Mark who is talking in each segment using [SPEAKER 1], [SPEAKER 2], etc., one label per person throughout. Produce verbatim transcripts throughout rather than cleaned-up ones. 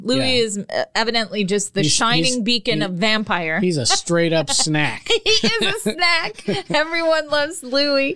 [SPEAKER 1] Louis
[SPEAKER 2] Yeah.
[SPEAKER 1] is evidently just the
[SPEAKER 2] He's-
[SPEAKER 1] shining
[SPEAKER 2] he's-
[SPEAKER 1] beacon
[SPEAKER 2] he-
[SPEAKER 1] of vampire.
[SPEAKER 2] He's a straight up snack.
[SPEAKER 1] He is a snack. Everyone loves Louis.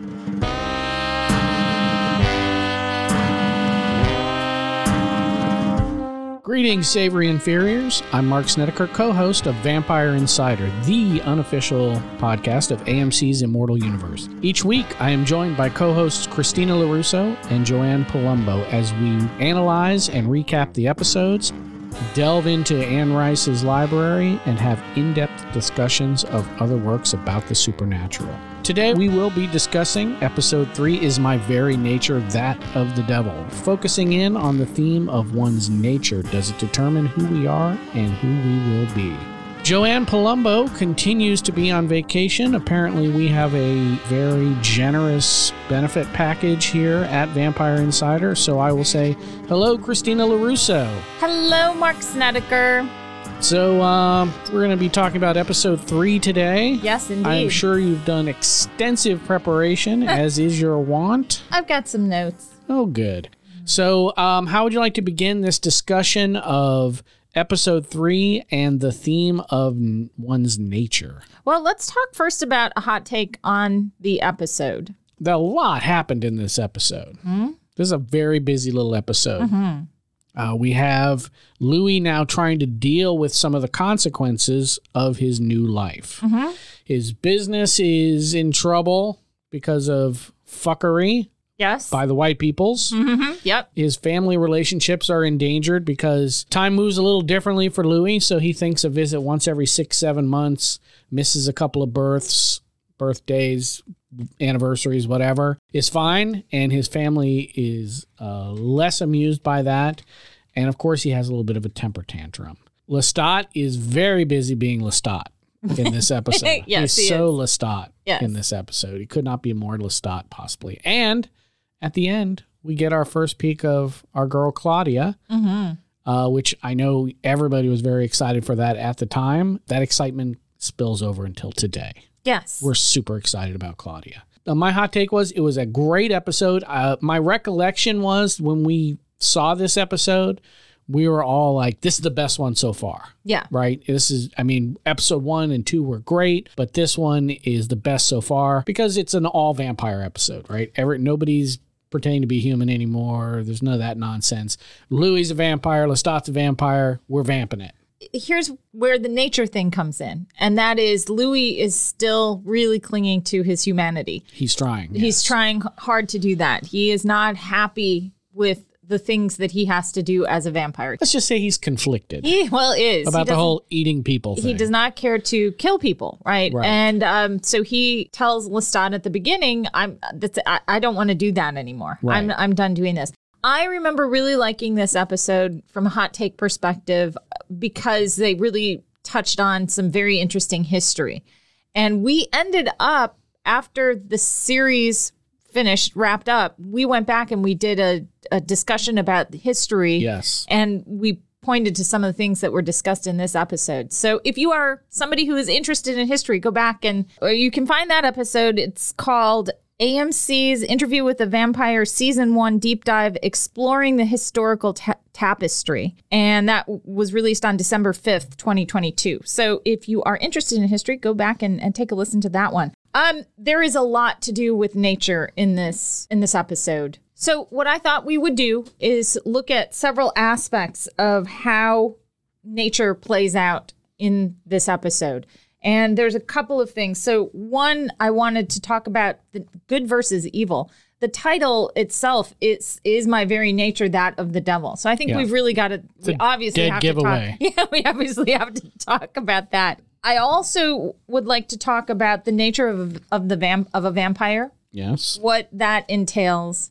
[SPEAKER 2] Greetings, Savory Inferiors. I'm Mark Snedeker, co-host of Vampire Insider, the unofficial podcast of A M C's Immortal Universe. Each week, I am joined by co-hosts Christina LaRusso and Joanne Palumbo as we analyze and recap the episodes, delve into Anne Rice's library, and have in-depth discussions of other works about the supernatural. Today, we will be discussing Episode three, Is My Very Nature That of the Devil? Focusing in on the theme of one's nature. Does it determine who we are and who we will be? Joanne Palumbo continues to be on vacation. Apparently, we have a very generous benefit package here at Vampire Insider, so I will say hello, Christina LaRusso.
[SPEAKER 1] Hello, Mark Snedeker.
[SPEAKER 2] So, um, we're going to be talking about episode three today.
[SPEAKER 1] Yes, indeed.
[SPEAKER 2] I'm sure you've done extensive preparation, as is your wont.
[SPEAKER 1] I've got some notes.
[SPEAKER 2] Oh, good. So, um, how would you like to begin this discussion of episode three and the theme of n- one's nature?
[SPEAKER 1] Well, let's talk first about a hot take on the episode.
[SPEAKER 2] A lot happened in this episode.
[SPEAKER 1] Mm-hmm.
[SPEAKER 2] This is a very busy little episode. Mm-hmm. Uh, we have Louis now trying to deal with some of the consequences of his new life.
[SPEAKER 1] Mm-hmm.
[SPEAKER 2] His business is in trouble because of fuckery
[SPEAKER 1] Yes.
[SPEAKER 2] by the white peoples.
[SPEAKER 1] Mm-hmm. Yep.
[SPEAKER 2] His family relationships are endangered because time moves a little differently for Louis, so he thinks a visit once every six, seven months, misses a couple of births, birthdays, anniversaries, whatever, is fine, and his family is uh, less amused by that. And of course, he has a little bit of a temper tantrum. Lestat is very busy being Lestat in this episode.
[SPEAKER 1] Yes,
[SPEAKER 2] He's
[SPEAKER 1] he
[SPEAKER 2] so Lestat
[SPEAKER 1] Yes.
[SPEAKER 2] in this episode. He could not be more Lestat, possibly. And at the end, we get our first peek of our girl Claudia,
[SPEAKER 1] Mm-hmm.
[SPEAKER 2] uh, which I know everybody was very excited for that at the time. That excitement spills over until today.
[SPEAKER 1] Yes.
[SPEAKER 2] We're super excited about Claudia. Uh, my hot take was it was a great episode. Uh, my recollection was when we saw this episode, we were all like, this is the best one so far.
[SPEAKER 1] Yeah.
[SPEAKER 2] Right? This is, I mean, episode one and two were great, but this one is the best so far because it's an all vampire episode, right? Every, nobody's pretending to be human anymore. There's none of that nonsense. Louis is a vampire. Lestat's a vampire. We're vamping it.
[SPEAKER 1] Here's where the nature thing comes in, and that is Louis is still really clinging to his humanity.
[SPEAKER 2] He's trying.
[SPEAKER 1] He's
[SPEAKER 2] yes.
[SPEAKER 1] trying hard to do that. He is not happy with the things that he has to do as a vampire.
[SPEAKER 2] Let's just say he's conflicted
[SPEAKER 1] He well is
[SPEAKER 2] about
[SPEAKER 1] He
[SPEAKER 2] the
[SPEAKER 1] doesn't-
[SPEAKER 2] whole eating people thing.
[SPEAKER 1] He does not care to kill people, right?
[SPEAKER 2] Right.
[SPEAKER 1] And um, so he tells Lestat at the beginning, "I'm that's I, I don't want to do that anymore.
[SPEAKER 2] Right.
[SPEAKER 1] I'm I'm done doing this." I remember really liking this episode from a hot take perspective because they really touched on some very interesting history, and we ended up after the series finished, wrapped up. We went back and we did a, a discussion about history.
[SPEAKER 2] Yes.
[SPEAKER 1] And we pointed to some of the things that were discussed in this episode. So if you are somebody who is interested in history, go back and or you can find that episode. It's called A M C's Interview with the Vampire Season one Deep Dive Exploring the Historical Ta- Tapestry. And that w- was released on December fifth, twenty twenty-two. So if you are interested in history, go back and, and take a listen to that one. Um, there is a lot to do with nature in this in this episode. So what I thought we would do is look at several aspects of how nature plays out in this episode. And there's a couple of things. So one, I wanted to talk about the good versus evil. The title itself is is My Very Nature That of the Devil. So I think
[SPEAKER 2] Yeah.
[SPEAKER 1] we've really got to we
[SPEAKER 2] a
[SPEAKER 1] obviously
[SPEAKER 2] dead
[SPEAKER 1] have
[SPEAKER 2] giveaway.
[SPEAKER 1] to talk. Yeah, we obviously have to talk about that. I also would like to talk about the nature of of the vamp of a vampire,
[SPEAKER 2] Yes.
[SPEAKER 1] what that entails.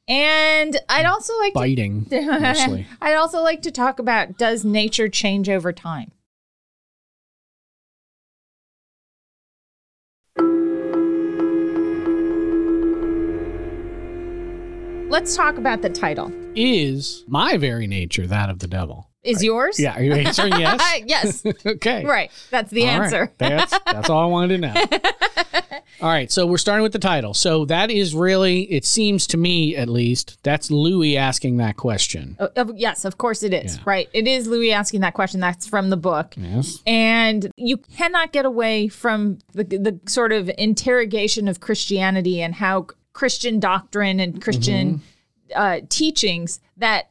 [SPEAKER 1] And I'd also like
[SPEAKER 2] Biting,
[SPEAKER 1] to
[SPEAKER 2] mostly.
[SPEAKER 1] I'd also like to talk about, does nature change over time? Let's talk about the title.
[SPEAKER 2] Is My Very Nature That of the Devil?
[SPEAKER 1] Is yours?
[SPEAKER 2] Yeah, are you answering yes?
[SPEAKER 1] Yes.
[SPEAKER 2] Okay.
[SPEAKER 1] Right. That's the
[SPEAKER 2] All right.
[SPEAKER 1] answer.
[SPEAKER 2] That's, that's all I wanted to know. All right, so we're starting with the title. So that is really, it seems to me at least, that's Louis asking that question.
[SPEAKER 1] Uh, uh, yes, of course it is,
[SPEAKER 2] Yeah.
[SPEAKER 1] right? It is Louis asking that question. That's from the book.
[SPEAKER 2] Yes.
[SPEAKER 1] And you cannot get away from the, the sort of interrogation of Christianity and how Christian doctrine and Christian
[SPEAKER 2] Mm-hmm.
[SPEAKER 1] uh, teachings that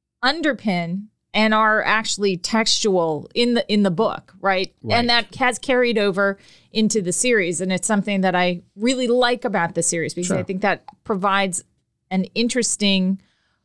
[SPEAKER 1] underpin and are actually textual in the in the book, right?
[SPEAKER 2] Right.
[SPEAKER 1] And that has carried over into the series. And it's something that I really like about the series because
[SPEAKER 2] Sure.
[SPEAKER 1] I think that provides an interesting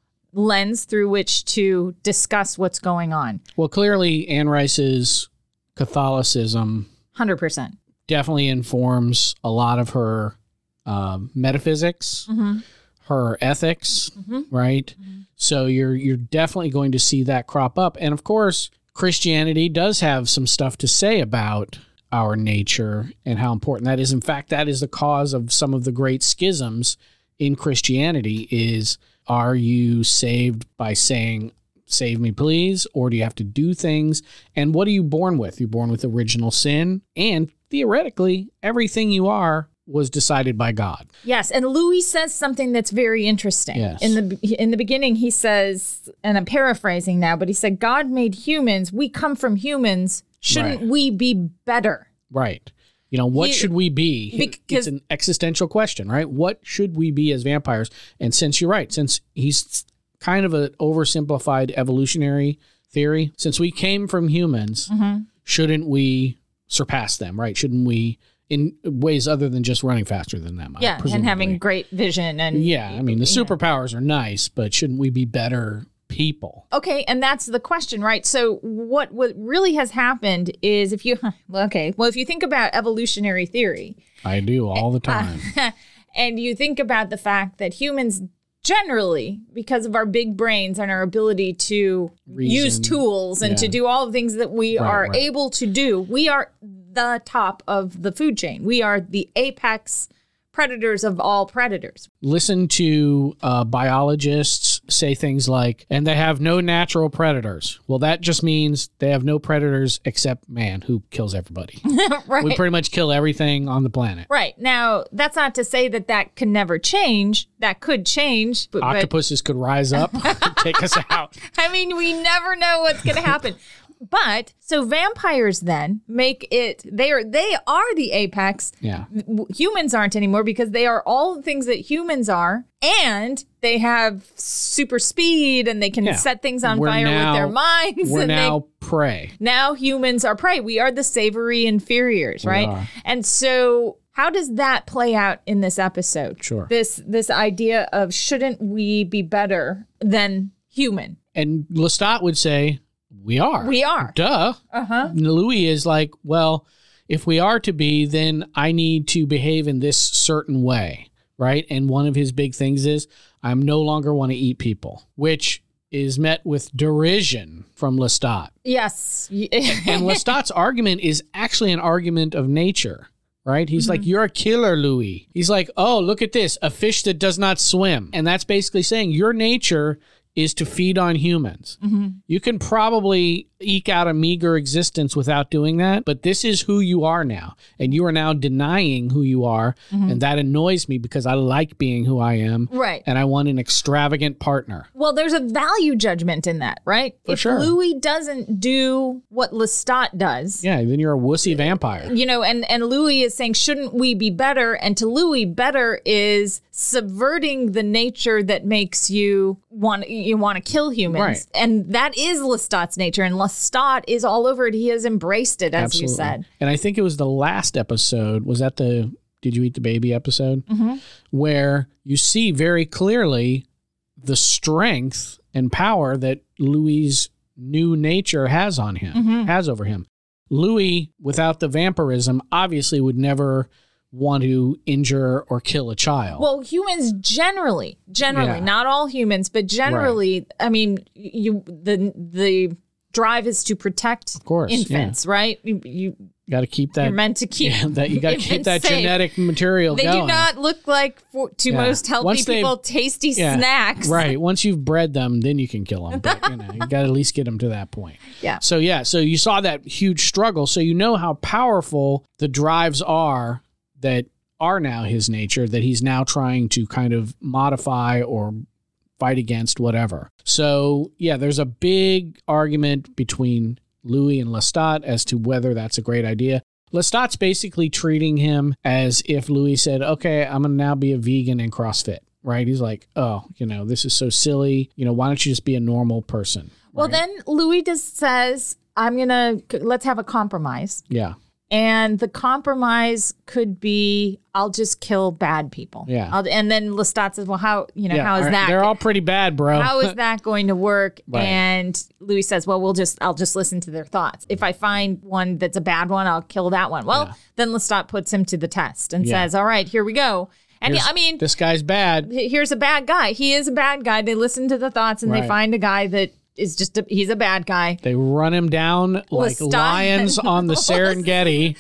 [SPEAKER 1] lens through which to discuss what's going on.
[SPEAKER 2] Well, clearly Anne Rice's Catholicism
[SPEAKER 1] one hundred percent.
[SPEAKER 2] definitely informs a lot of her um, metaphysics,
[SPEAKER 1] Mm-hmm.
[SPEAKER 2] her ethics,
[SPEAKER 1] Mhm.
[SPEAKER 2] right? So you're you're definitely going to see that crop up. And of course, Christianity does have some stuff to say about our nature and how important that is. In fact, that is the cause of some of the great schisms in Christianity is, are you saved by saying, save me please, or do you have to do things? And what are you born with? You're born with original sin, and theoretically, everything you are was decided by God.
[SPEAKER 1] Yes, and Louis says something that's very interesting.
[SPEAKER 2] Yes.
[SPEAKER 1] In the in the beginning, he says, and I'm paraphrasing now, but he said, "God made humans. We come from humans. Shouldn't
[SPEAKER 2] Right.
[SPEAKER 1] we be better?"
[SPEAKER 2] Right. You know, what
[SPEAKER 1] He-
[SPEAKER 2] should we be?
[SPEAKER 1] because-
[SPEAKER 2] It's an existential question, right? What should we be as vampires? And since you're right, since he's kind of an oversimplified evolutionary theory, since we came from humans,
[SPEAKER 1] Mm-hmm.
[SPEAKER 2] shouldn't we surpass them, right? Shouldn't we, in ways other than just running faster than them?
[SPEAKER 1] Yeah, and
[SPEAKER 2] presumably.
[SPEAKER 1] having great vision and
[SPEAKER 2] Yeah, I mean, the
[SPEAKER 1] you know.
[SPEAKER 2] superpowers are nice, but shouldn't we be better people?
[SPEAKER 1] Okay, and that's the question, right? So what what really has happened is if you well, okay, well if you think about evolutionary theory
[SPEAKER 2] I do all the time.
[SPEAKER 1] and you think about the fact that humans generally, because of our big brains and our ability to
[SPEAKER 2] Reason.
[SPEAKER 1] use tools and
[SPEAKER 2] Yeah.
[SPEAKER 1] to do all the things that we
[SPEAKER 2] Right,
[SPEAKER 1] are
[SPEAKER 2] right.
[SPEAKER 1] able to do, we are the top of the food chain. We are the apex predators of all predators.
[SPEAKER 2] Listen to uh, biologists say things like, and they have no natural predators. Well, that just means they have no predators except man, who kills everybody.
[SPEAKER 1] Right.
[SPEAKER 2] We pretty much kill everything on the planet.
[SPEAKER 1] Right. Now, that's not to say that that can never change. That could change. But, but
[SPEAKER 2] Octopuses could rise up, take us out.
[SPEAKER 1] I mean, we never know what's going to happen. But so vampires then make it they are they are the apex.
[SPEAKER 2] Yeah.
[SPEAKER 1] W- Humans aren't anymore because they are all the things that humans are, and they have super speed and they can
[SPEAKER 2] Yeah.
[SPEAKER 1] set things on
[SPEAKER 2] We're
[SPEAKER 1] fire
[SPEAKER 2] now-
[SPEAKER 1] with their minds.
[SPEAKER 2] We're
[SPEAKER 1] and
[SPEAKER 2] now
[SPEAKER 1] they,
[SPEAKER 2] prey.
[SPEAKER 1] now humans are prey. We are the savory inferiors,
[SPEAKER 2] We
[SPEAKER 1] right?
[SPEAKER 2] are.
[SPEAKER 1] And so how does that play out in this episode?
[SPEAKER 2] Sure.
[SPEAKER 1] This this idea of shouldn't we be better than human?
[SPEAKER 2] And Lestat would say, we are.
[SPEAKER 1] We are.
[SPEAKER 2] Duh.
[SPEAKER 1] Uh-huh.
[SPEAKER 2] Louis is like, well, if we are to be, then I need to behave in this certain way, right? And one of his big things is, I'm no longer want to eat people, which is met with derision from Lestat.
[SPEAKER 1] Yes.
[SPEAKER 2] And Lestat's argument is actually an argument of nature, right? He's like, you're a killer, Louis. He's like, oh, look at this, a fish that does not swim. And that's basically saying your nature is to feed on humans.
[SPEAKER 1] Mm-hmm.
[SPEAKER 2] You can probably eke out a meager existence without doing that, but this is who you are now. And you are now denying who you are.
[SPEAKER 1] Mm-hmm.
[SPEAKER 2] And that annoys me because I like being who I am.
[SPEAKER 1] Right.
[SPEAKER 2] And I want an extravagant partner.
[SPEAKER 1] Well, there's a value judgment in that, right?
[SPEAKER 2] For
[SPEAKER 1] if
[SPEAKER 2] sure.
[SPEAKER 1] Louis doesn't do what Lestat does,
[SPEAKER 2] Yeah, then you're a wussy vampire.
[SPEAKER 1] you know, and, and Louis is saying, shouldn't we be better? And to Louis, better is subverting the nature that makes you want you want to kill humans.
[SPEAKER 2] Right.
[SPEAKER 1] And that is Lestat's nature. And Lestat is all over it. He has embraced it, as
[SPEAKER 2] Absolutely.
[SPEAKER 1] you said.
[SPEAKER 2] And I think it was the last episode. Was that the Did You Eat the Baby episode?
[SPEAKER 1] Mm-hmm.
[SPEAKER 2] Where you see very clearly the strength and power that Louis' new nature has on him,
[SPEAKER 1] Mm-hmm.
[SPEAKER 2] has over him. Louis, without the vampirism, obviously would never want to injure or kill a child.
[SPEAKER 1] Well, humans generally, generally,
[SPEAKER 2] Yeah.
[SPEAKER 1] not all humans, but generally, I mean, you the the drive is to protect
[SPEAKER 2] Of course,
[SPEAKER 1] infants, right? You, you
[SPEAKER 2] got to keep that.
[SPEAKER 1] you're meant to keep
[SPEAKER 2] yeah, that you got to keep
[SPEAKER 1] infants
[SPEAKER 2] that
[SPEAKER 1] safe.
[SPEAKER 2] genetic material
[SPEAKER 1] They
[SPEAKER 2] going.
[SPEAKER 1] do not look like for, to
[SPEAKER 2] Yeah.
[SPEAKER 1] most healthy
[SPEAKER 2] Once they-
[SPEAKER 1] people tasty
[SPEAKER 2] Yeah,
[SPEAKER 1] snacks.
[SPEAKER 2] Right. Once you've bred them, then you can kill them. But you know, you got to at least get them to that point.
[SPEAKER 1] Yeah.
[SPEAKER 2] So yeah, so you saw that huge struggle. So you know how powerful the drives are that are now his nature that he's now trying to kind of modify or fight against, whatever. So, yeah, there's a big argument between Louis and Lestat as to whether that's a great idea. Lestat's basically treating him as if Louis said, okay, I'm going to now be a vegan and CrossFit, right? He's like, oh, you know, this is so silly. You know, why don't you just be a normal person?
[SPEAKER 1] Well,
[SPEAKER 2] right?
[SPEAKER 1] then Louis just says, I'm going to, let's have a compromise.
[SPEAKER 2] Yeah.
[SPEAKER 1] And the compromise could be, I'll just kill bad people.
[SPEAKER 2] Yeah.
[SPEAKER 1] I'll, and then Lestat says, well, how, you know,
[SPEAKER 2] Yeah,
[SPEAKER 1] how is that?
[SPEAKER 2] They're all pretty bad, bro.
[SPEAKER 1] How is that going to work?
[SPEAKER 2] Right.
[SPEAKER 1] And Louis says, well, we'll just, I'll just listen to their thoughts. If I find one that's a bad one, I'll kill that one. Well,
[SPEAKER 2] Yeah.
[SPEAKER 1] then Lestat puts him to the test and
[SPEAKER 2] Yeah.
[SPEAKER 1] says, all right, here we go. And
[SPEAKER 2] Here's-
[SPEAKER 1] I mean,
[SPEAKER 2] this guy's bad.
[SPEAKER 1] here's a bad guy. He is a bad guy. They listen to the thoughts and
[SPEAKER 2] Right.
[SPEAKER 1] they find a guy that is just, a, he's a bad guy.
[SPEAKER 2] They run him down like
[SPEAKER 1] Lestat-
[SPEAKER 2] lions on the Serengeti.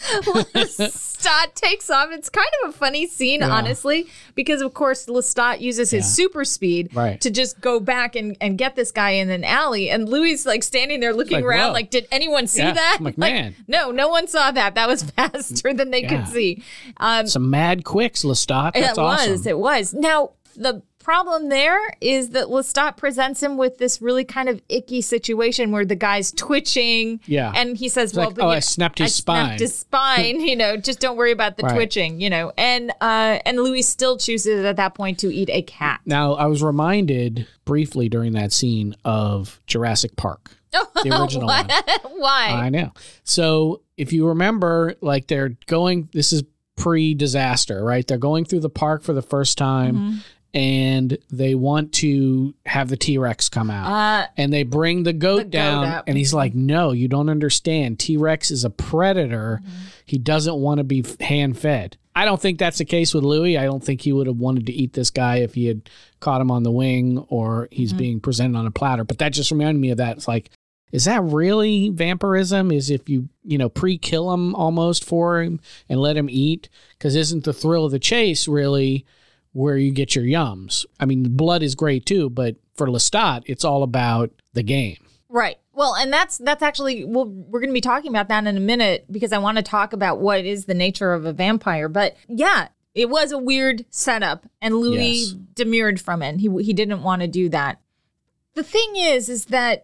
[SPEAKER 1] Lestat takes off. It's kind of a funny scene,
[SPEAKER 2] Yeah.
[SPEAKER 1] honestly, because of course Lestat uses his
[SPEAKER 2] Yeah.
[SPEAKER 1] super speed
[SPEAKER 2] Right.
[SPEAKER 1] to just go back and, and get this guy in an alley. And Louis is like standing there looking
[SPEAKER 2] Like,
[SPEAKER 1] around
[SPEAKER 2] whoa.
[SPEAKER 1] like, did anyone see
[SPEAKER 2] Yeah.
[SPEAKER 1] that?
[SPEAKER 2] I'm like, man.
[SPEAKER 1] no, no one saw that. That was faster than they
[SPEAKER 2] Yeah.
[SPEAKER 1] could see. Um,
[SPEAKER 2] Some mad quicks, Lestat. That's
[SPEAKER 1] it
[SPEAKER 2] awesome.
[SPEAKER 1] was. It was. Now, the problem there is that Lestat presents him with this really kind of icky situation where the guy's twitching.
[SPEAKER 2] Yeah.
[SPEAKER 1] And he says,
[SPEAKER 2] It's
[SPEAKER 1] well,
[SPEAKER 2] like,
[SPEAKER 1] but
[SPEAKER 2] oh,
[SPEAKER 1] you
[SPEAKER 2] I
[SPEAKER 1] know,
[SPEAKER 2] snapped his
[SPEAKER 1] I
[SPEAKER 2] spine.
[SPEAKER 1] snapped his spine, you know, just don't worry about the
[SPEAKER 2] Right.
[SPEAKER 1] twitching, you know. And uh, and Louis still chooses at that point to eat a cat.
[SPEAKER 2] Now, I was reminded briefly during that scene of Jurassic Park, the original one.
[SPEAKER 1] Why?
[SPEAKER 2] I know. So if you remember, like they're going, this is pre-disaster, right? They're going through the park for the first time.
[SPEAKER 1] Mm-hmm.
[SPEAKER 2] And they want to have the T-Rex come out.
[SPEAKER 1] Uh,
[SPEAKER 2] and they bring the goat
[SPEAKER 1] the goat
[SPEAKER 2] down.
[SPEAKER 1] up.
[SPEAKER 2] And he's like, no, you don't understand. T-Rex is a predator.
[SPEAKER 1] Mm-hmm.
[SPEAKER 2] He doesn't want to be hand-fed. I don't think that's the case with Louis. I don't think he would have wanted to eat this guy if he had caught him on the wing or he's
[SPEAKER 1] Mm-hmm.
[SPEAKER 2] being presented on a platter. But that just reminded me of that. It's like, is that really vampirism? Is if you, you know, pre-kill him almost for him and let him eat? Because isn't the thrill of the chase really where you get your yums? I mean, blood is great too, but for Lestat, it's all about the game.
[SPEAKER 1] Right. Well, and that's that's actually, well, we're going to be talking about that in a minute because I want to talk about what is the nature of a vampire. But yeah, it was a weird setup, and Louis
[SPEAKER 2] Yes.
[SPEAKER 1] demurred from it. He he didn't want to do that. The thing is, is that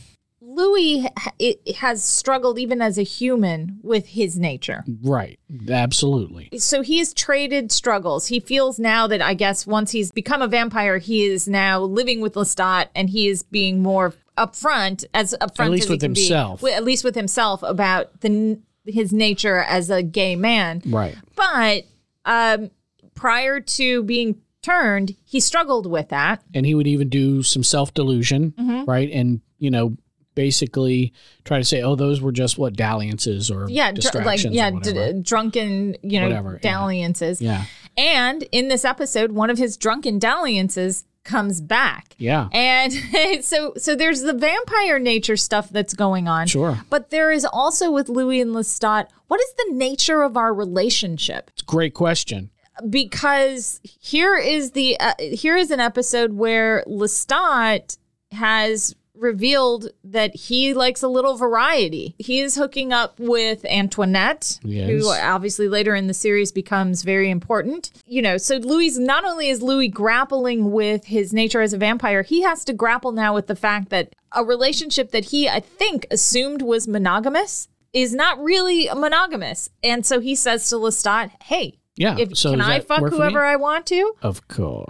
[SPEAKER 1] Louis ha- it has struggled even as a human with his nature.
[SPEAKER 2] Right. Absolutely.
[SPEAKER 1] So he's traded struggles. He feels now that I guess once he's become a vampire, he is now living with Lestat and he is being more upfront, as upfront
[SPEAKER 2] At least
[SPEAKER 1] as he
[SPEAKER 2] with
[SPEAKER 1] can be,
[SPEAKER 2] himself.
[SPEAKER 1] wi- at least with himself about the his nature as a gay man.
[SPEAKER 2] Right.
[SPEAKER 1] But um, prior to being turned, he struggled with that.
[SPEAKER 2] And he would even do some self-delusion,
[SPEAKER 1] Mm-hmm.
[SPEAKER 2] right? And, you know, basically try to say, oh, those were just what dalliances or
[SPEAKER 1] Yeah, dr-
[SPEAKER 2] distractions
[SPEAKER 1] like yeah,
[SPEAKER 2] or whatever.
[SPEAKER 1] d- drunken, you know,
[SPEAKER 2] Whatever, yeah.
[SPEAKER 1] dalliances.
[SPEAKER 2] yeah.
[SPEAKER 1] And in this episode, one of his drunken dalliances comes back.
[SPEAKER 2] Yeah.
[SPEAKER 1] And so so there's the vampire nature stuff that's going on.
[SPEAKER 2] Sure.
[SPEAKER 1] But there is also with Louis and Lestat, what is the nature of our relationship?
[SPEAKER 2] It's a great question.
[SPEAKER 1] Because here is the uh, here is an episode where Lestat has revealed that he likes a little variety. He is hooking up with Antoinette,
[SPEAKER 2] Yes.
[SPEAKER 1] who obviously later in the series becomes very important. You know, so Louis, not only is Louis grappling with his nature as a vampire, he has to grapple now with the fact that a relationship that he, I think, assumed was monogamous is not really monogamous. And so he says to Lestat, hey,
[SPEAKER 2] Yeah.
[SPEAKER 1] if,
[SPEAKER 2] so
[SPEAKER 1] can
[SPEAKER 2] does
[SPEAKER 1] I
[SPEAKER 2] that
[SPEAKER 1] fuck
[SPEAKER 2] work for me?
[SPEAKER 1] whoever I want to?
[SPEAKER 2] Of course.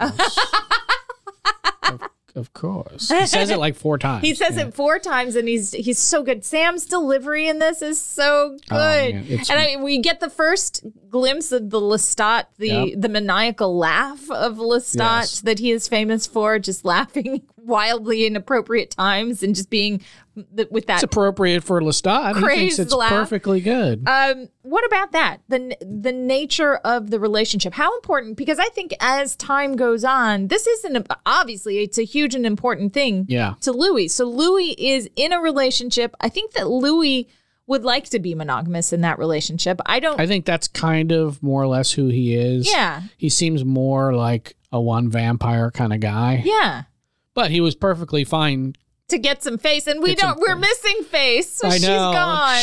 [SPEAKER 2] of, of course. He says it like four times.
[SPEAKER 1] He says
[SPEAKER 2] Yeah.
[SPEAKER 1] it four times, and he's he's so good. Sam's delivery in this is so good,
[SPEAKER 2] Oh, man, it's-
[SPEAKER 1] and I, we get the first glimpse of the Lestat, the
[SPEAKER 2] Yep.
[SPEAKER 1] the maniacal laugh of Lestat
[SPEAKER 2] Yes.
[SPEAKER 1] that he is famous for, just laughing wildly inappropriate times and just being th- with that.
[SPEAKER 2] It's appropriate for Lestat. He thinks
[SPEAKER 1] Crazed
[SPEAKER 2] it's
[SPEAKER 1] laugh.
[SPEAKER 2] perfectly good.
[SPEAKER 1] Um, what about that? The the nature of the relationship. How important? Because I think as time goes on, this isn't a, obviously it's a huge and important thing
[SPEAKER 2] Yeah.
[SPEAKER 1] to Louis. So Louis is in a relationship. I think that Louis would like to be monogamous in that relationship. I don't.
[SPEAKER 2] I think that's kind of more or less who he is.
[SPEAKER 1] Yeah.
[SPEAKER 2] He seems more like a one vampire kind of guy.
[SPEAKER 1] yeah.
[SPEAKER 2] But he was perfectly fine.
[SPEAKER 1] To get some face, and we
[SPEAKER 2] Get some
[SPEAKER 1] don't. We're
[SPEAKER 2] face.
[SPEAKER 1] missing face. So
[SPEAKER 2] I know.
[SPEAKER 1] she's gone.
[SPEAKER 2] She's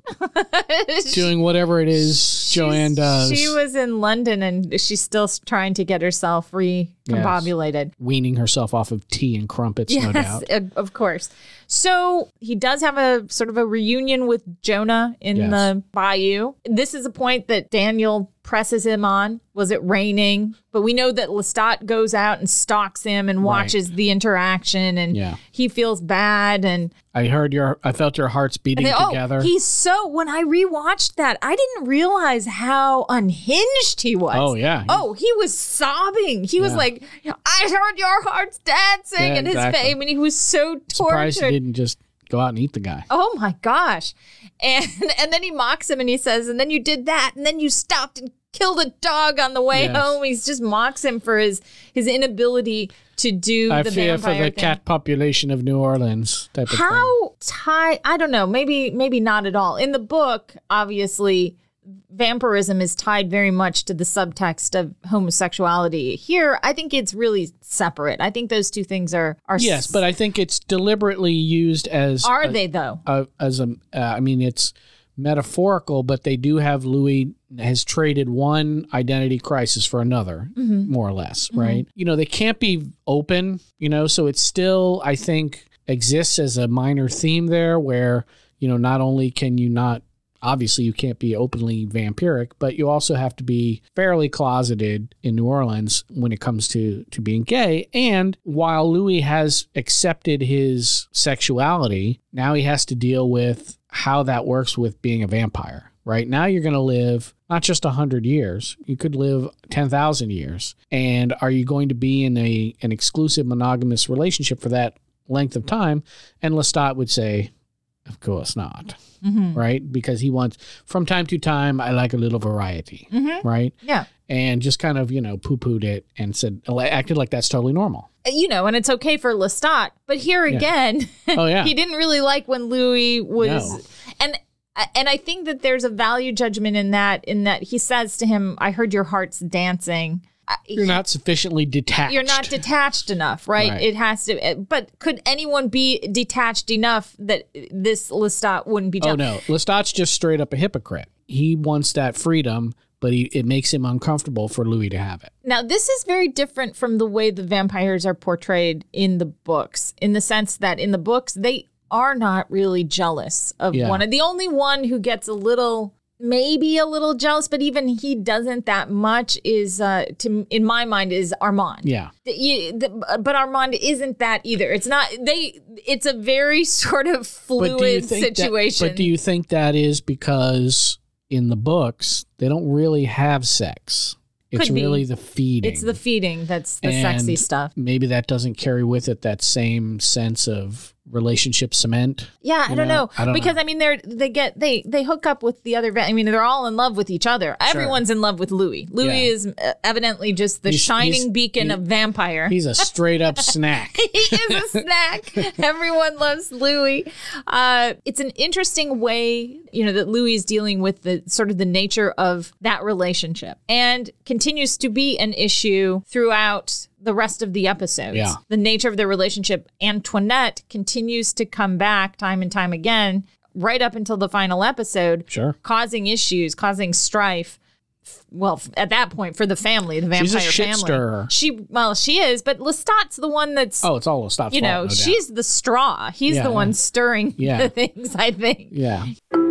[SPEAKER 2] doing whatever it is
[SPEAKER 1] She's,
[SPEAKER 2] Joanne does.
[SPEAKER 1] She was in London and she's still trying to get herself recombobulated.
[SPEAKER 2] Yes. Weaning herself off of tea and crumpets,
[SPEAKER 1] yes,
[SPEAKER 2] no doubt.
[SPEAKER 1] Of course. So he does have a sort of a reunion with Jonah in
[SPEAKER 2] Yes.
[SPEAKER 1] the bayou. This is a point that Daniel presses him on. Was it raining? But we know that Lestat goes out and stalks him and watches
[SPEAKER 2] Right.
[SPEAKER 1] the interaction, and
[SPEAKER 2] Yeah.
[SPEAKER 1] he feels bad. And
[SPEAKER 2] I heard your, I felt your hearts beating
[SPEAKER 1] And they-
[SPEAKER 2] together.
[SPEAKER 1] Oh, he's so, when I rewatched that, I didn't realize how unhinged he was.
[SPEAKER 2] Oh, yeah.
[SPEAKER 1] Oh, he was sobbing. He was
[SPEAKER 2] Yeah.
[SPEAKER 1] like, I heard your heart's dancing.
[SPEAKER 2] Yeah,
[SPEAKER 1] and his
[SPEAKER 2] exactly.
[SPEAKER 1] face, and he was so
[SPEAKER 2] Surprised
[SPEAKER 1] tortured.
[SPEAKER 2] he didn't just go out and eat the guy.
[SPEAKER 1] Oh my gosh. And and then he mocks him and he says, and then you did that, and then you stopped and killed a dog on the way
[SPEAKER 2] Yes.
[SPEAKER 1] home. He just mocks him for his his inability to do
[SPEAKER 2] I
[SPEAKER 1] the
[SPEAKER 2] fear
[SPEAKER 1] vampire
[SPEAKER 2] for the
[SPEAKER 1] thing.
[SPEAKER 2] cat population of New Orleans type of thing.
[SPEAKER 1] How tied? I don't know. Maybe, maybe not at all. In the book, obviously, vampirism is tied very much to the subtext of homosexuality. Here, I think it's really separate. I think those two things are are.
[SPEAKER 2] Yes, but I think it's deliberately used as
[SPEAKER 1] are
[SPEAKER 2] a,
[SPEAKER 1] they though?
[SPEAKER 2] a, as a. Uh, I mean, it's metaphorical, but they do have Louis has traded one identity crisis for another,
[SPEAKER 1] Mm-hmm.
[SPEAKER 2] more or less, right? You know, they can't be open. You know, so it still, I think, exists as a minor theme there, where you know, not only can you not. Obviously, you can't be openly vampiric, but you also have to be fairly closeted in New Orleans when it comes to, to being gay. And while Louis has accepted his sexuality, now he has to deal with how that works with being a vampire, right? Now you're going to live not just one hundred years, you could live ten thousand years. And are you going to be in a an exclusive monogamous relationship for that length of time? And Lestat would say, of course not.
[SPEAKER 1] Mm-hmm.
[SPEAKER 2] Right? Because he wants, from time to time, I like a little variety,
[SPEAKER 1] Mm-hmm.
[SPEAKER 2] right?
[SPEAKER 1] Yeah.
[SPEAKER 2] And just kind of, you know, poo-pooed it and said, acted like that's totally normal.
[SPEAKER 1] You know, and it's okay for Lestat, but here
[SPEAKER 2] Yeah.
[SPEAKER 1] again,
[SPEAKER 2] Oh, yeah.
[SPEAKER 1] he didn't really like when Louis was,
[SPEAKER 2] No.
[SPEAKER 1] and and I think that there's a value judgment in that. In that he says to him, "I heard your heart's dancing."
[SPEAKER 2] You're not sufficiently detached.
[SPEAKER 1] You're not detached enough, right?
[SPEAKER 2] Right.
[SPEAKER 1] It has to. But could anyone be detached enough that this Lestat wouldn't be?
[SPEAKER 2] Oh,
[SPEAKER 1] Jealous?
[SPEAKER 2] no. Lestat's just straight up a hypocrite. He wants that freedom, but he, it makes him uncomfortable for Louis to have it.
[SPEAKER 1] Now, this is very different from the way the vampires are portrayed in the books, in the sense that in the books, they are not really jealous of
[SPEAKER 2] Yeah.
[SPEAKER 1] one. The only one who gets a little, maybe a little jealous, but even he doesn't that much is, uh, to in my mind, is Armand.
[SPEAKER 2] Yeah.
[SPEAKER 1] The- you- the- but Armand isn't that either. It's not, they, it's a very sort of
[SPEAKER 2] But do you
[SPEAKER 1] fluid
[SPEAKER 2] think
[SPEAKER 1] situation.
[SPEAKER 2] That, but do you think that is because in the books, they don't really have sex? It's
[SPEAKER 1] Could be.
[SPEAKER 2] really the feeding.
[SPEAKER 1] It's the feeding that's the
[SPEAKER 2] And
[SPEAKER 1] sexy stuff.
[SPEAKER 2] Maybe that doesn't carry with it that same sense of relationship cement.
[SPEAKER 1] Yeah, I
[SPEAKER 2] You
[SPEAKER 1] don't
[SPEAKER 2] know,
[SPEAKER 1] know,
[SPEAKER 2] I don't
[SPEAKER 1] because
[SPEAKER 2] know.
[SPEAKER 1] I mean they're they get they they hook up with the other. va- I mean they're all in love with each other. Everyone's in love with Louis. Louis
[SPEAKER 2] Yeah.
[SPEAKER 1] is uh, evidently just the
[SPEAKER 2] He's-
[SPEAKER 1] shining
[SPEAKER 2] he's-
[SPEAKER 1] beacon
[SPEAKER 2] he-
[SPEAKER 1] of vampire.
[SPEAKER 2] He's a straight up snack.
[SPEAKER 1] He is a snack. Everyone loves Louis. Uh, it's an interesting way, you know, that Louis is dealing with the sort of the nature of that relationship, and continues to be an issue throughout the rest of the episodes.
[SPEAKER 2] Yeah.
[SPEAKER 1] The nature of their relationship. Antoinette continues to come back time and time again, right up until the final episode,
[SPEAKER 2] Sure.
[SPEAKER 1] causing issues, causing strife. Well, f- at that point, for the family, the vampire
[SPEAKER 2] She's a shit
[SPEAKER 1] family.
[SPEAKER 2] stirrer.
[SPEAKER 1] She, well, she is, but Lestat's the one that's,
[SPEAKER 2] Oh, it's all Lestat's
[SPEAKER 1] you
[SPEAKER 2] fault,
[SPEAKER 1] know,
[SPEAKER 2] no doubt.
[SPEAKER 1] she's the straw. He's
[SPEAKER 2] Yeah,
[SPEAKER 1] the one
[SPEAKER 2] yeah.
[SPEAKER 1] stirring
[SPEAKER 2] Yeah.
[SPEAKER 1] the things, I think.
[SPEAKER 2] Yeah.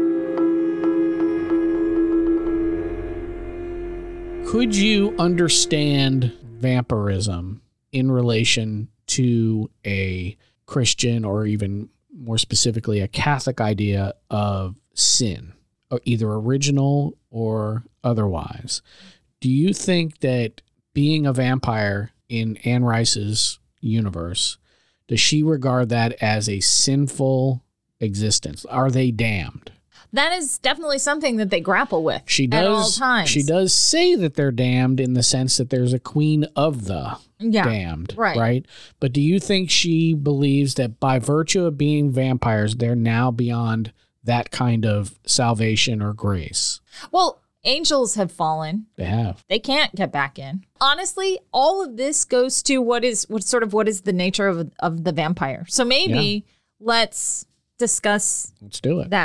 [SPEAKER 2] Could you understand vampirism in relation to a Christian or even more specifically a Catholic idea of sin, or either original or otherwise? Do you think that being a vampire in Anne Rice's universe, does she regard that as a sinful existence? Are they damned?
[SPEAKER 1] That is definitely something that they grapple with
[SPEAKER 2] She
[SPEAKER 1] at all
[SPEAKER 2] does.
[SPEAKER 1] times.
[SPEAKER 2] She does say that they're damned in the sense that there's a queen of the
[SPEAKER 1] Yeah.
[SPEAKER 2] damned,
[SPEAKER 1] right.
[SPEAKER 2] Right. But do you think she believes that by virtue of being vampires, they're now beyond that kind of salvation or grace?
[SPEAKER 1] Well, angels have fallen.
[SPEAKER 2] They have.
[SPEAKER 1] They can't get back in. Honestly, all of this goes to what is what sort of what is the nature of of the vampire. So maybe let's discuss
[SPEAKER 2] Let's do it.
[SPEAKER 1] that.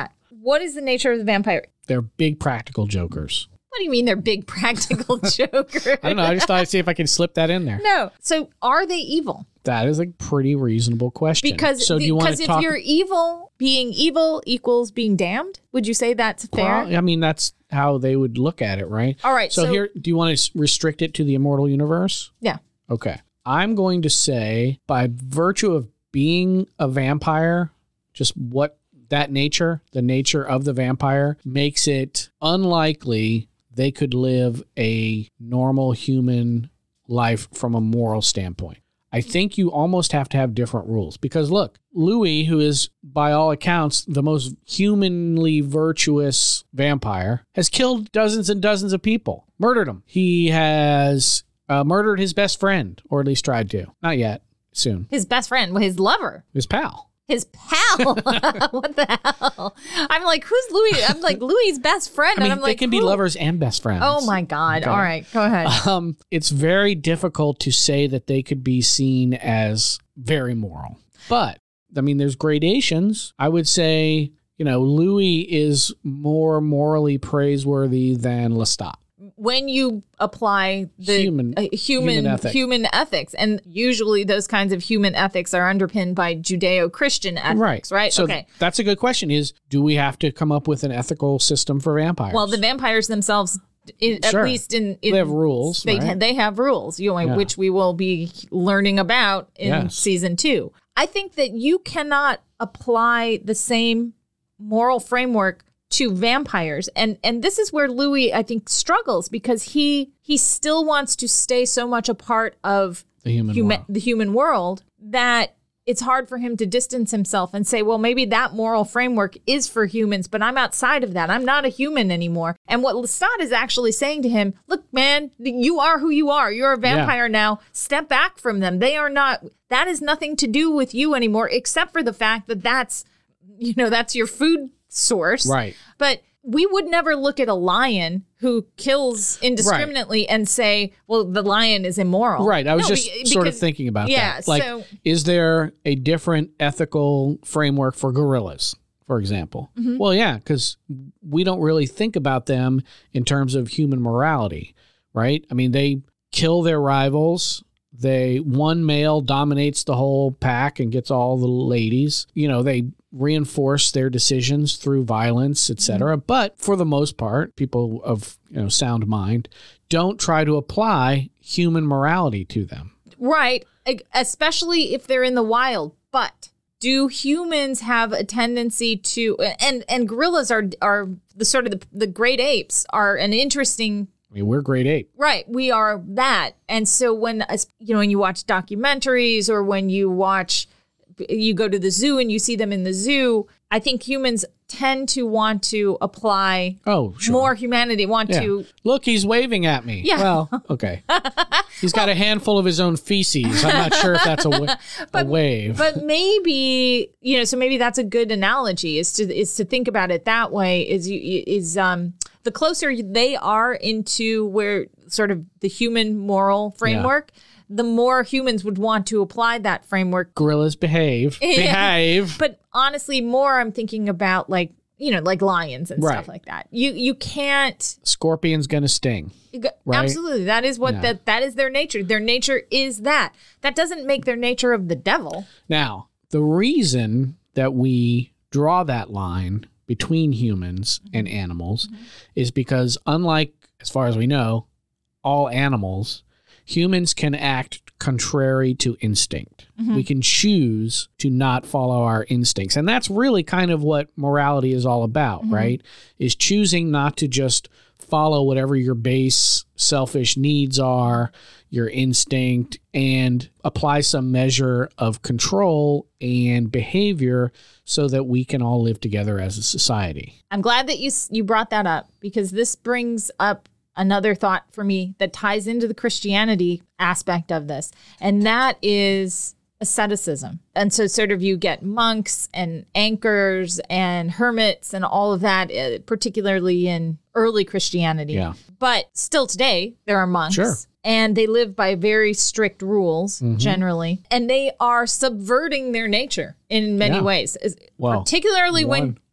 [SPEAKER 1] What is the nature of the vampire?
[SPEAKER 2] They're big practical jokers.
[SPEAKER 1] What do you mean they're big practical jokers?
[SPEAKER 2] I don't know. I just thought I'd see if I can slip that in there.
[SPEAKER 1] No. So are they evil?
[SPEAKER 2] That is a pretty reasonable question.
[SPEAKER 1] Because,
[SPEAKER 2] so do you
[SPEAKER 1] because
[SPEAKER 2] want to
[SPEAKER 1] if
[SPEAKER 2] talk?
[SPEAKER 1] you're evil, being evil equals being damned? Would you say that's fair?
[SPEAKER 2] Well, I mean, that's how they would look at it, right?
[SPEAKER 1] All right.
[SPEAKER 2] So,
[SPEAKER 1] So,
[SPEAKER 2] here, do you want to restrict it to the immortal universe?
[SPEAKER 1] yeah.
[SPEAKER 2] Okay. I'm going to say, by virtue of being a vampire, just what that nature, the nature of the vampire, makes it unlikely they could live a normal human life from a moral standpoint. I think you almost have to have different rules because look, Louis, who is by all accounts the most humanly virtuous vampire, has killed dozens and dozens of people, murdered them. He has uh, murdered his best friend, or at least tried to. Not yet. Soon.
[SPEAKER 1] His best friend, his lover.
[SPEAKER 2] His pal.
[SPEAKER 1] His pal. What the hell? I'm like, who's Louis? I'm like, Louis' best friend.
[SPEAKER 2] I mean,
[SPEAKER 1] and I'm
[SPEAKER 2] they
[SPEAKER 1] like,
[SPEAKER 2] can
[SPEAKER 1] who?
[SPEAKER 2] be lovers and best friends.
[SPEAKER 1] Oh my God.
[SPEAKER 2] Okay.
[SPEAKER 1] All right. Go ahead.
[SPEAKER 2] Um, it's very difficult to say that they could be seen as very moral. But, I mean, there's gradations. I would say, you know, Louis is more morally praiseworthy than Lestat.
[SPEAKER 1] When you apply the
[SPEAKER 2] Human-
[SPEAKER 1] uh, human
[SPEAKER 2] human ethic.
[SPEAKER 1] human ethics, and usually those kinds of human ethics are underpinned by Judeo-Christian ethics, right? Right.
[SPEAKER 2] So
[SPEAKER 1] okay.
[SPEAKER 2] that's a good question is, do we have to come up with an ethical system for vampires?
[SPEAKER 1] Well, the vampires themselves, i-
[SPEAKER 2] Sure.
[SPEAKER 1] at least in, in
[SPEAKER 2] They have rules,
[SPEAKER 1] They
[SPEAKER 2] right?
[SPEAKER 1] they have rules, you know,
[SPEAKER 2] Yeah.
[SPEAKER 1] which we will be learning about in
[SPEAKER 2] Yes.
[SPEAKER 1] season two. I think that you cannot apply the same moral framework to vampires, and and this is where Louis, I think, struggles because he he still wants to stay so much a part of
[SPEAKER 2] the human
[SPEAKER 1] human
[SPEAKER 2] world.
[SPEAKER 1] the human world that it's hard for him to distance himself and say, well, maybe that moral framework is for humans, but I'm outside of that. I'm not a human anymore. And what Lestat is actually saying to him, look, man, you are who you are. You're a vampire now. Step back from them. They are not, that has nothing to do with you anymore, except for the fact that that's, you know, that's your food source.
[SPEAKER 2] Right.
[SPEAKER 1] But we would never look at a lion who kills indiscriminately and say, well, the lion is immoral.
[SPEAKER 2] Right. I was
[SPEAKER 1] No,
[SPEAKER 2] just
[SPEAKER 1] be-
[SPEAKER 2] sort of
[SPEAKER 1] because-
[SPEAKER 2] thinking about
[SPEAKER 1] yeah,
[SPEAKER 2] that. Like,
[SPEAKER 1] so-
[SPEAKER 2] is there a different ethical framework for gorillas, for example?
[SPEAKER 1] Mm-hmm.
[SPEAKER 2] Well, yeah, because we don't really think about them in terms of human morality, right? I mean, they kill their rivals. They one male dominates the whole pack and gets all the ladies. You know, they reinforce their decisions through violence, et cetera. Mm-hmm. But for the most part, people of you know sound mind don't try to apply human morality to them.
[SPEAKER 1] Right. E- Especially if they're in the wild. But do humans have a tendency to, and and gorillas are are the sort of the, the great apes are an interesting.
[SPEAKER 2] I mean, we're great ape.
[SPEAKER 1] Right. We are that. And so when, you know, when you watch documentaries or when you watch, you go to the zoo and you see them in the zoo, I think humans tend to want to apply
[SPEAKER 2] Oh, sure.
[SPEAKER 1] more humanity, want
[SPEAKER 2] Yeah.
[SPEAKER 1] to.
[SPEAKER 2] Look, he's waving at me.
[SPEAKER 1] Yeah.
[SPEAKER 2] Well, okay. He's got a handful of his own feces. I'm not sure if that's a, wa- a wave.
[SPEAKER 1] But maybe, you know, so maybe that's a good analogy is to is to think about it that way is you is um the closer they are into where sort of the human moral framework, the more humans would want to apply that framework.
[SPEAKER 2] Gorillas behave. Behave.
[SPEAKER 1] But honestly, more I'm thinking about like, you know, like lions and
[SPEAKER 2] Right.
[SPEAKER 1] stuff like that. You you can't
[SPEAKER 2] Scorpion's going to sting. Right?
[SPEAKER 1] absolutely. That is what
[SPEAKER 2] Yeah.
[SPEAKER 1] that that is their nature. Their nature is that. That doesn't make their nature of the devil.
[SPEAKER 2] Now, the reason that we draw that line between humans and animals
[SPEAKER 1] Mm-hmm.
[SPEAKER 2] is because, unlike, as far as we know, all animals, humans can act contrary to instinct.
[SPEAKER 1] Mm-hmm.
[SPEAKER 2] We can choose to not follow our instincts. And that's really kind of what morality is all about,
[SPEAKER 1] Mm-hmm.
[SPEAKER 2] right? Is choosing not to just follow whatever your base selfish needs are, your instinct, and apply some measure of control and behavior so that we can all live together as a society.
[SPEAKER 1] I'm glad that you s- you brought that up because this brings up another thought for me that ties into the Christianity aspect of this, and that is asceticism. And so sort of you get monks and anchors and hermits and all of that, uh, particularly in early Christianity.
[SPEAKER 2] Yeah.
[SPEAKER 1] But still today, there are monks.
[SPEAKER 2] Sure.
[SPEAKER 1] And they live by very strict rules, generally. And they are subverting their nature in many
[SPEAKER 2] Yeah.
[SPEAKER 1] ways, Is-
[SPEAKER 2] Well,
[SPEAKER 1] particularly when
[SPEAKER 2] one.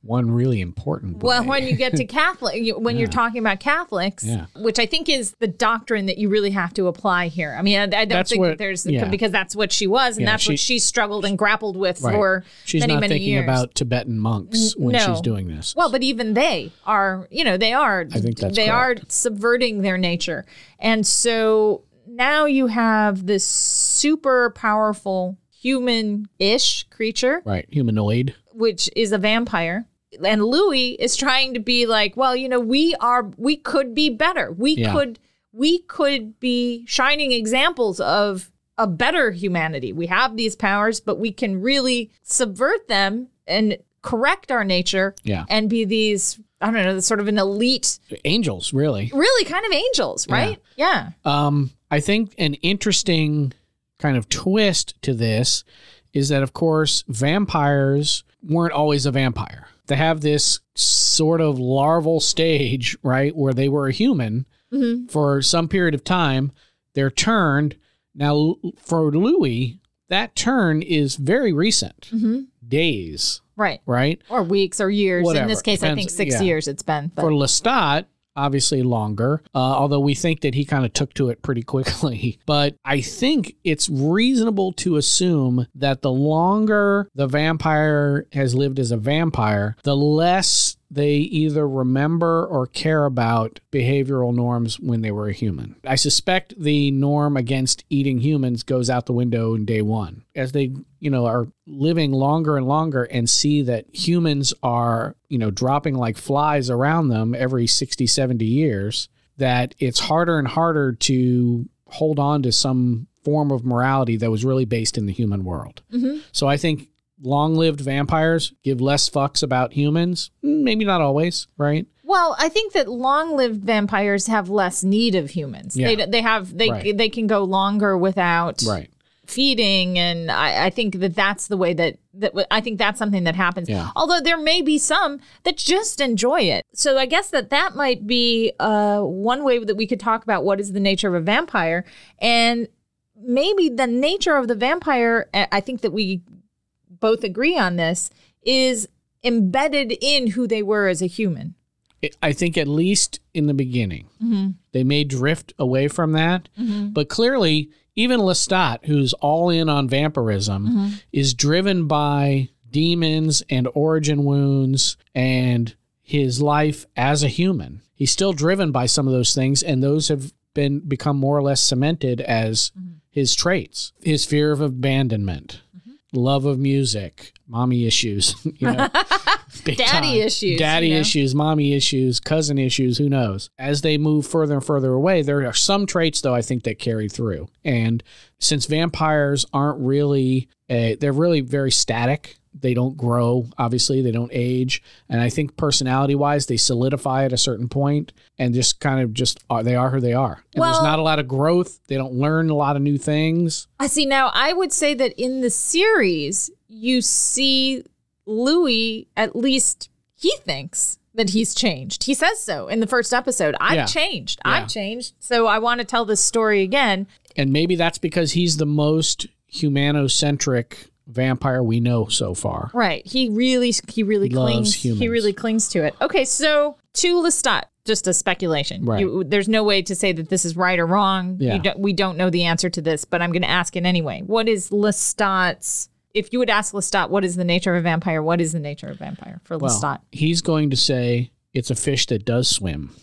[SPEAKER 2] one really important way.
[SPEAKER 1] Well, when you get to Catholic, you, when
[SPEAKER 2] Yeah.
[SPEAKER 1] you're talking about Catholics,
[SPEAKER 2] Yeah.
[SPEAKER 1] which I think is the doctrine that you really have to apply here. I mean, I, I don't
[SPEAKER 2] That's
[SPEAKER 1] think
[SPEAKER 2] what-
[SPEAKER 1] that there's,
[SPEAKER 2] yeah.
[SPEAKER 1] because that's what she was, and
[SPEAKER 2] Yeah,
[SPEAKER 1] that's what
[SPEAKER 2] she-
[SPEAKER 1] she struggled and grappled with
[SPEAKER 2] Right.
[SPEAKER 1] for
[SPEAKER 2] She's
[SPEAKER 1] many,
[SPEAKER 2] not
[SPEAKER 1] many
[SPEAKER 2] thinking
[SPEAKER 1] years.
[SPEAKER 2] about Tibetan monks when
[SPEAKER 1] no.
[SPEAKER 2] she's doing this.
[SPEAKER 1] Well, but even they are, you know, they are,
[SPEAKER 2] I think that's
[SPEAKER 1] they
[SPEAKER 2] correct.
[SPEAKER 1] are subverting their nature. And so now you have this super powerful human-ish creature,
[SPEAKER 2] Right. Humanoid.
[SPEAKER 1] which is a vampire. And Louis is trying to be like, well, you know, we are, we could be better. We
[SPEAKER 2] Yeah.
[SPEAKER 1] could, we could be shining examples of a better humanity. We have these powers, but we can really subvert them and correct our nature
[SPEAKER 2] Yeah.
[SPEAKER 1] and be these, I don't know, sort of an elite,
[SPEAKER 2] Angels, really.
[SPEAKER 1] really kind of angels, right? Yeah.
[SPEAKER 2] Um, I think an interesting kind of twist to this is that, of course, vampires weren't always a vampire. They have this sort of larval stage, right, where they were a human
[SPEAKER 1] Mm-hmm.
[SPEAKER 2] for some period of time. They're turned. Now, for Louis, that turn is very recent.
[SPEAKER 1] Mm-hmm.
[SPEAKER 2] Days,
[SPEAKER 1] Right.
[SPEAKER 2] right?
[SPEAKER 1] Or weeks or years.
[SPEAKER 2] Whatever.
[SPEAKER 1] In this case, I think
[SPEAKER 2] Depends-
[SPEAKER 1] six
[SPEAKER 2] yeah.
[SPEAKER 1] years it's been. But.
[SPEAKER 2] For Lestat, obviously longer, uh, although we think that he kind of took to it pretty quickly. But I think it's reasonable to assume that the longer the vampire has lived as a vampire, the less they either remember or care about behavioral norms when they were a human. I suspect the norm against eating humans goes out the window in day one. As they, you know, are living longer and longer and see that humans are, you know, dropping like flies around them every sixty, seventy years, that it's harder and harder to hold on to some form of morality that was really based in the human world.
[SPEAKER 1] Mm-hmm.
[SPEAKER 2] So I think long-lived vampires give less fucks about humans. Maybe not always, right?
[SPEAKER 1] Well, I think that long-lived vampires have less need of humans.
[SPEAKER 2] Yeah.
[SPEAKER 1] They they have they
[SPEAKER 2] Right.
[SPEAKER 1] they can go longer without
[SPEAKER 2] Right.
[SPEAKER 1] feeding, and I, I think that that's the way that that I think that's something that happens.
[SPEAKER 2] Yeah.
[SPEAKER 1] Although there may be some that just enjoy it. So I guess that that might be uh, one way that we could talk about what is the nature of a vampire, and maybe the nature of the vampire. I think that we both agree on this, is embedded in who they were as a human.
[SPEAKER 2] I think at least in the beginning,
[SPEAKER 1] Mm-hmm.
[SPEAKER 2] they may drift away from that.
[SPEAKER 1] Mm-hmm.
[SPEAKER 2] But clearly, even Lestat, who's all in on vampirism,
[SPEAKER 1] Mm-hmm.
[SPEAKER 2] is driven by demons and origin wounds and his life as a human. He's still driven by some of those things, and those have been become more or less cemented as
[SPEAKER 1] Mm-hmm.
[SPEAKER 2] his traits. His fear of abandonment, love of music, mommy issues, you know, big
[SPEAKER 1] Daddy
[SPEAKER 2] time.
[SPEAKER 1] issues,
[SPEAKER 2] daddy
[SPEAKER 1] you know?
[SPEAKER 2] issues, mommy issues, cousin issues, who knows? As they move further and further away, there are some traits, though, I think that carry through. And since vampires aren't really, a, they're really very static. They don't grow, obviously. They don't age. And I think personality-wise, they solidify at a certain point and just kind of just, are, they are who they are. And
[SPEAKER 1] Well-
[SPEAKER 2] there's not a lot of growth. They don't learn a lot of new things.
[SPEAKER 1] I see. Now, I would say that in the series, you see Louis, at least he thinks that he's changed. He says so in the first episode. I've
[SPEAKER 2] Yeah.
[SPEAKER 1] changed.
[SPEAKER 2] Yeah.
[SPEAKER 1] I've changed. So I want to tell this story again.
[SPEAKER 2] And maybe that's because he's the most humanocentric vampire we know so far.
[SPEAKER 1] Right. He really, he really
[SPEAKER 2] He loves
[SPEAKER 1] clings. He
[SPEAKER 2] humans.
[SPEAKER 1] really clings to it. Okay. So to Lestat, just a speculation.
[SPEAKER 2] Right.
[SPEAKER 1] You, there's no way to say that this is right or wrong.
[SPEAKER 2] Yeah.
[SPEAKER 1] You don't, we don't know the answer to this, but I'm going to ask it anyway. What is Lestat's? If you would ask Lestat, what is the nature of a vampire? What is the nature of a vampire for
[SPEAKER 2] Well,
[SPEAKER 1] Lestat?
[SPEAKER 2] he's going to say it's a fish that does swim.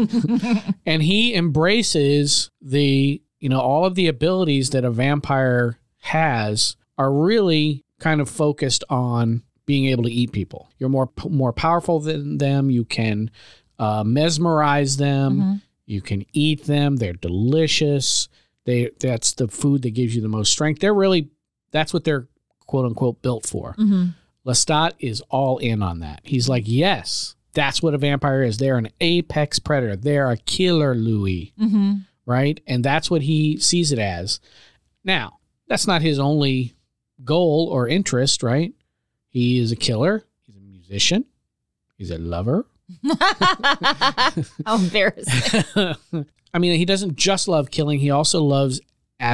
[SPEAKER 2] And he embraces the, you know, all of the abilities that a vampire has are really kind of focused on being able to eat people. You're more more powerful than them. You can uh, mesmerize them.
[SPEAKER 1] Mm-hmm.
[SPEAKER 2] You can eat them. They're delicious. They that's the food that gives you the most strength. They're really that's what they're quote unquote built for.
[SPEAKER 1] Mm-hmm.
[SPEAKER 2] Lestat is all in on that. He's like, yes, that's what a vampire is. They're an apex predator. They're a killer, Louis,
[SPEAKER 1] Mm-hmm.
[SPEAKER 2] right? And that's what he sees it as. Now, that's not his only goal or interest, right? He is a killer. He's a musician. He's a lover.
[SPEAKER 1] How embarrassing.
[SPEAKER 2] I mean, he doesn't just love killing. He also loves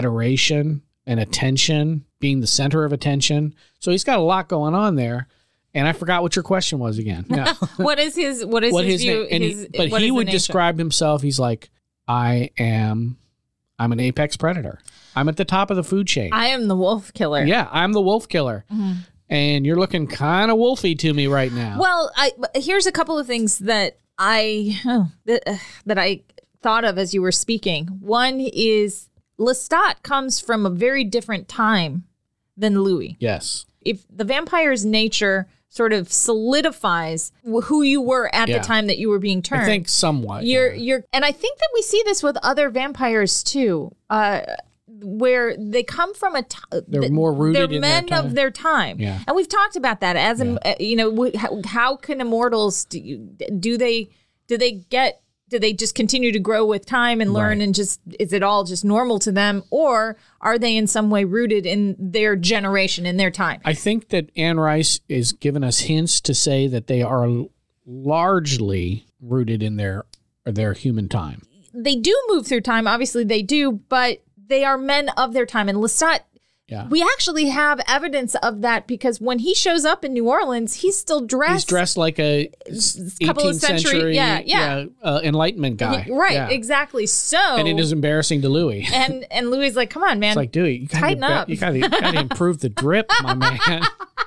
[SPEAKER 2] adoration and attention, being the center of attention. So he's got a lot going on there. And I forgot what your question was again. Yeah.
[SPEAKER 1] what is his what is
[SPEAKER 2] what
[SPEAKER 1] his,
[SPEAKER 2] his,
[SPEAKER 1] view?
[SPEAKER 2] na- and
[SPEAKER 1] his,
[SPEAKER 2] he, but
[SPEAKER 1] what
[SPEAKER 2] he
[SPEAKER 1] is the
[SPEAKER 2] would
[SPEAKER 1] nature?
[SPEAKER 2] describe himself. He's like, I am, I'm an apex predator. I'm at the top of the food chain.
[SPEAKER 1] I am the wolf killer.
[SPEAKER 2] Yeah, I'm the wolf killer.
[SPEAKER 1] Mm-hmm.
[SPEAKER 2] And you're looking kind of wolfy to me right now.
[SPEAKER 1] Well, I here's a couple of things that I oh, that, uh, that I thought of as you were speaking. One is Lestat comes from a very different time than Louis.
[SPEAKER 2] Yes.
[SPEAKER 1] If the vampire's nature sort of solidifies who you were at
[SPEAKER 2] Yeah.
[SPEAKER 1] the time that you were being turned.
[SPEAKER 2] I think somewhat.
[SPEAKER 1] You're
[SPEAKER 2] yeah.
[SPEAKER 1] you're and I think that we see this with other vampires too. Uh where they come from a t-
[SPEAKER 2] They're more rooted
[SPEAKER 1] they're
[SPEAKER 2] in their
[SPEAKER 1] men
[SPEAKER 2] time.
[SPEAKER 1] of their time.
[SPEAKER 2] Yeah.
[SPEAKER 1] And we've talked about that as a, uh, you know wh- how, how can immortals do, you, do they do they get do they just continue to grow with time and learn
[SPEAKER 2] Right.
[SPEAKER 1] and just is it all just normal to them, or are they in some way rooted in their generation, in their time?
[SPEAKER 2] I think that Anne Rice is giving us hints to say that they are largely rooted in their their human time.
[SPEAKER 1] They do move through time, obviously they do, but they are men of their time. And Lestat,
[SPEAKER 2] Yeah.
[SPEAKER 1] we actually have evidence of that because when he shows up in New Orleans, he's still dressed.
[SPEAKER 2] He's dressed like a
[SPEAKER 1] couple of
[SPEAKER 2] eighteenth
[SPEAKER 1] century-
[SPEAKER 2] century
[SPEAKER 1] yeah, yeah.
[SPEAKER 2] uh, Enlightenment guy.
[SPEAKER 1] Right,
[SPEAKER 2] Yeah.
[SPEAKER 1] exactly. So,
[SPEAKER 2] And it is embarrassing to Louis.
[SPEAKER 1] and and Louis is like, come on, man.
[SPEAKER 2] It's like, dude, you gotta
[SPEAKER 1] Tighten
[SPEAKER 2] get be-
[SPEAKER 1] up.
[SPEAKER 2] You gotta, you gotta improve the drip, my man.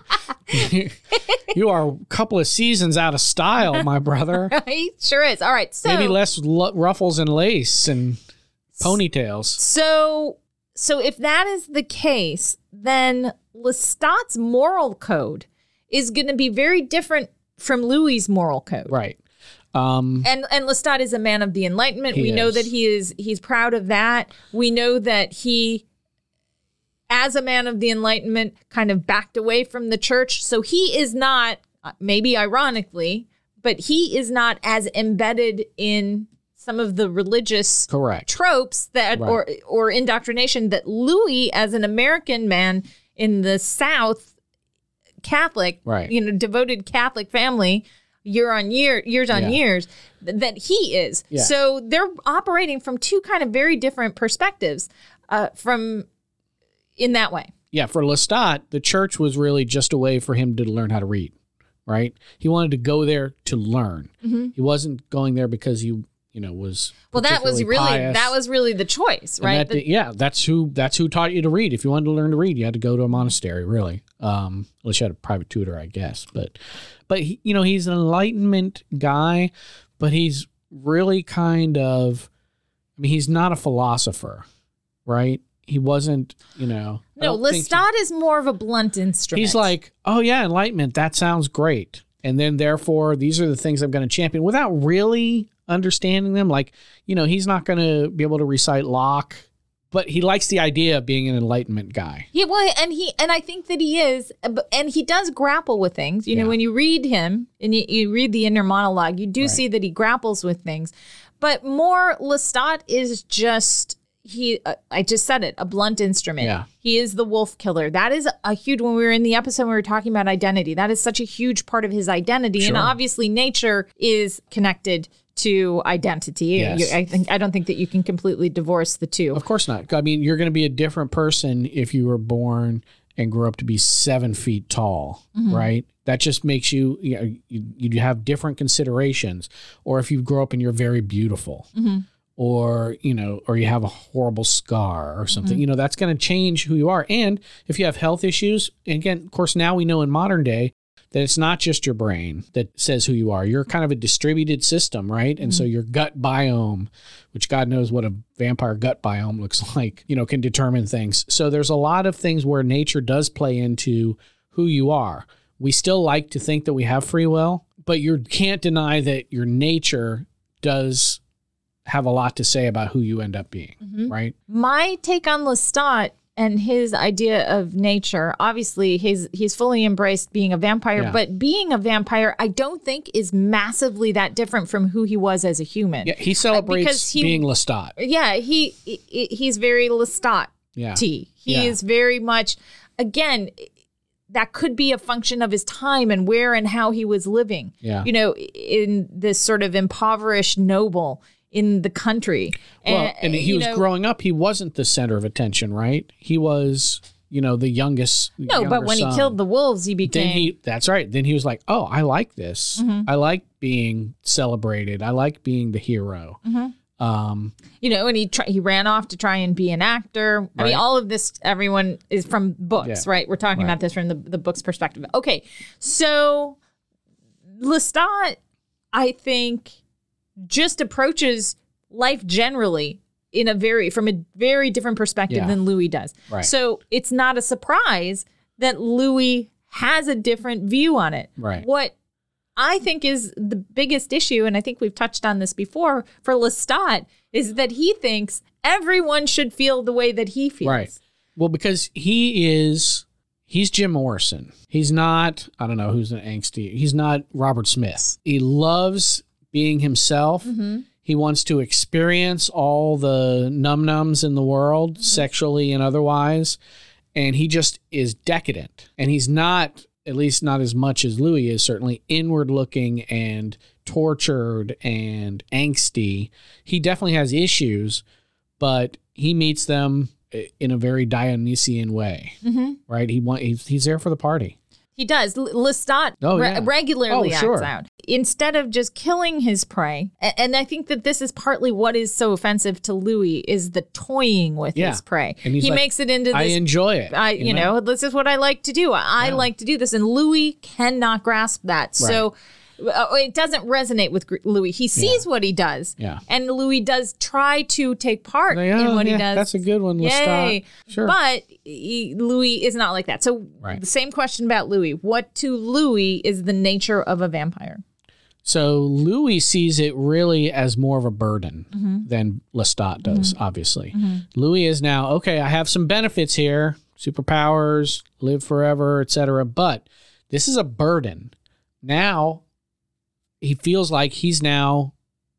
[SPEAKER 2] You are a couple of seasons out of style, my brother.
[SPEAKER 1] He sure is. All right, so
[SPEAKER 2] Maybe less lo- ruffles and lace and ponytails.
[SPEAKER 1] So, so if that is the case, then Lestat's moral code is going to be very different from Louis's moral code.
[SPEAKER 2] Right. Um,
[SPEAKER 1] And and Lestat is a man of the Enlightenment.
[SPEAKER 2] He
[SPEAKER 1] we know
[SPEAKER 2] is.
[SPEAKER 1] that he is he's proud of that. We know that he, as a man of the Enlightenment, kind of backed away from the church. So he is not, maybe ironically, but he is not as embedded in some of the religious
[SPEAKER 2] correct.
[SPEAKER 1] tropes that
[SPEAKER 2] Right.
[SPEAKER 1] or or indoctrination that Louis, as an American man in the South, Catholic,
[SPEAKER 2] Right.
[SPEAKER 1] you know, devoted Catholic family, year on year, years on
[SPEAKER 2] Yeah.
[SPEAKER 1] years, th- that he is.
[SPEAKER 2] Yeah.
[SPEAKER 1] So they're operating from two kind of very different perspectives, uh, from in that way.
[SPEAKER 2] Yeah, for Lestat, the church was really just a way for him to learn how to read, right? He wanted to go there to learn.
[SPEAKER 1] Mm-hmm.
[SPEAKER 2] He wasn't going there because he, you know, was
[SPEAKER 1] Well, that was
[SPEAKER 2] particularly
[SPEAKER 1] really
[SPEAKER 2] pious.
[SPEAKER 1] that was really the choice,
[SPEAKER 2] And
[SPEAKER 1] right?
[SPEAKER 2] that-
[SPEAKER 1] The-
[SPEAKER 2] yeah, that's who that's who taught you to read. If you wanted to learn to read, you had to go to a monastery, really. Um, unless you had a private tutor, I guess. But, but he, you know, he's an Enlightenment guy, but he's really kind of. I mean, he's not a philosopher, right? He wasn't, you know. I
[SPEAKER 1] no,
[SPEAKER 2] don't think he-
[SPEAKER 1] Lestat is more of a blunt instrument.
[SPEAKER 2] He's like, oh yeah, Enlightenment. That sounds great. And then therefore, these are the things I'm going to champion without really understanding them. Like, you know, he's not going to be able to recite Locke, but he likes the idea of being an Enlightenment guy.
[SPEAKER 1] Yeah, well, and he and I think that he is, and he does grapple with things. You know,
[SPEAKER 2] Yeah.
[SPEAKER 1] when you read him and you, you read the inner monologue, you do
[SPEAKER 2] Right.
[SPEAKER 1] see that he grapples with things. But more, Lestat is just he. Uh, I just said it, a blunt instrument.
[SPEAKER 2] Yeah.
[SPEAKER 1] He is the wolf killer. That is a huge. When we were in the episode, we were talking about identity. That is such a huge part of his identity, and
[SPEAKER 2] Sure.
[SPEAKER 1] obviously, nature is connected to identity.
[SPEAKER 2] Yes.
[SPEAKER 1] You- I think I don't think that you can completely divorce the two.
[SPEAKER 2] Of course not. I mean, you're going to be a different person if you were born and grew up to be seven feet tall, right? That just makes you, you know, you, you have different considerations. Or if you grow up and you're very beautiful, or, you know, or you have a horrible scar or something, you know, that's going to change who you are. And if you have health issues, and again, of course, now we know in modern day that it's not just your brain that says who you are. You're kind of a distributed system, right? And so your gut biome, which God knows what a vampire gut biome looks like, you know, can determine things. So there's a lot of things where nature does play into who you are. We still like to think that we have free will, but you can't deny that your nature does have a lot to say about who you end up being, right?
[SPEAKER 1] My take on Lestat and his idea of nature, obviously he's he's fully embraced being a vampire,
[SPEAKER 2] Yeah.
[SPEAKER 1] but being a vampire I don't think is massively that different from who he was as a human.
[SPEAKER 2] Yeah, he celebrates
[SPEAKER 1] because he-
[SPEAKER 2] being Lestat.
[SPEAKER 1] Yeah, he, he he's very Lestat.
[SPEAKER 2] Yeah.
[SPEAKER 1] He
[SPEAKER 2] Yeah.
[SPEAKER 1] is very much, again, that could be a function of his time and where and how he was living.
[SPEAKER 2] Yeah.
[SPEAKER 1] You know, in this sort of impoverished noble in the country.
[SPEAKER 2] Well, and he
[SPEAKER 1] you
[SPEAKER 2] was
[SPEAKER 1] know,
[SPEAKER 2] growing up, he wasn't the center of attention, right? He was you know, the youngest.
[SPEAKER 1] No, but when
[SPEAKER 2] son.
[SPEAKER 1] he killed the wolves, he became.
[SPEAKER 2] Then he, that's right. Then he was like, oh, I like this. Mm-hmm. I like being celebrated. I like being the hero. Mm-hmm. Um,
[SPEAKER 1] you know, and he try, he ran off to try and be an actor. Right. I mean, all of this, everyone is from books, yeah. right? We're talking right. about this from the, the book's perspective. Okay, so Lestat, I think, just approaches life generally in a very from a very different perspective yeah. than Louis does.
[SPEAKER 2] Right.
[SPEAKER 1] So it's not a surprise that Louis has a different view on it.
[SPEAKER 2] Right.
[SPEAKER 1] What I think is the biggest issue, and I think we've touched on this before, for Lestat, is that he thinks everyone should feel the way that he feels.
[SPEAKER 2] Right. Well, because he is, he's Jim Morrison. He's not, I don't know, who's an angsty, he's not Robert Smith. He loves being himself. Mm-hmm. He wants to experience all the num-nums in the world, mm-hmm. sexually and otherwise. And he just is decadent. And he's not, at least not as much as Louis is, certainly inward looking and tortured and angsty. He definitely has issues, but he meets them in a very Dionysian way, mm-hmm. right? He want, he's, he's there for the party.
[SPEAKER 1] He does. Lestat
[SPEAKER 2] oh, yeah.
[SPEAKER 1] re- regularly
[SPEAKER 2] oh,
[SPEAKER 1] acts
[SPEAKER 2] sure.
[SPEAKER 1] out. Instead of just killing his prey, and I think that this is partly what is so offensive to Louis, is the toying with
[SPEAKER 2] yeah.
[SPEAKER 1] his prey.
[SPEAKER 2] And he's
[SPEAKER 1] he
[SPEAKER 2] like,
[SPEAKER 1] makes it into this.
[SPEAKER 2] I enjoy it.
[SPEAKER 1] I, you, you know? know, this is what I like to do. I yeah. like to do this. And Louis cannot grasp that. Right. So uh, it doesn't resonate with Louis. He sees yeah. what he does.
[SPEAKER 2] Yeah.
[SPEAKER 1] And Louis does try to take part like, oh, in what
[SPEAKER 2] yeah,
[SPEAKER 1] he does.
[SPEAKER 2] That's a good one, Lestat.
[SPEAKER 1] Sure. But he, Louis is not like that. So
[SPEAKER 2] right.
[SPEAKER 1] the same question about Louis. What to Louis is the nature of a vampire?
[SPEAKER 2] So Louis sees it really as more of a burden mm-hmm. than Lestat does, mm-hmm. obviously. Mm-hmm. Louis is now, okay, I have some benefits here, superpowers, live forever, et cetera, but this is a burden. Now he feels like he's now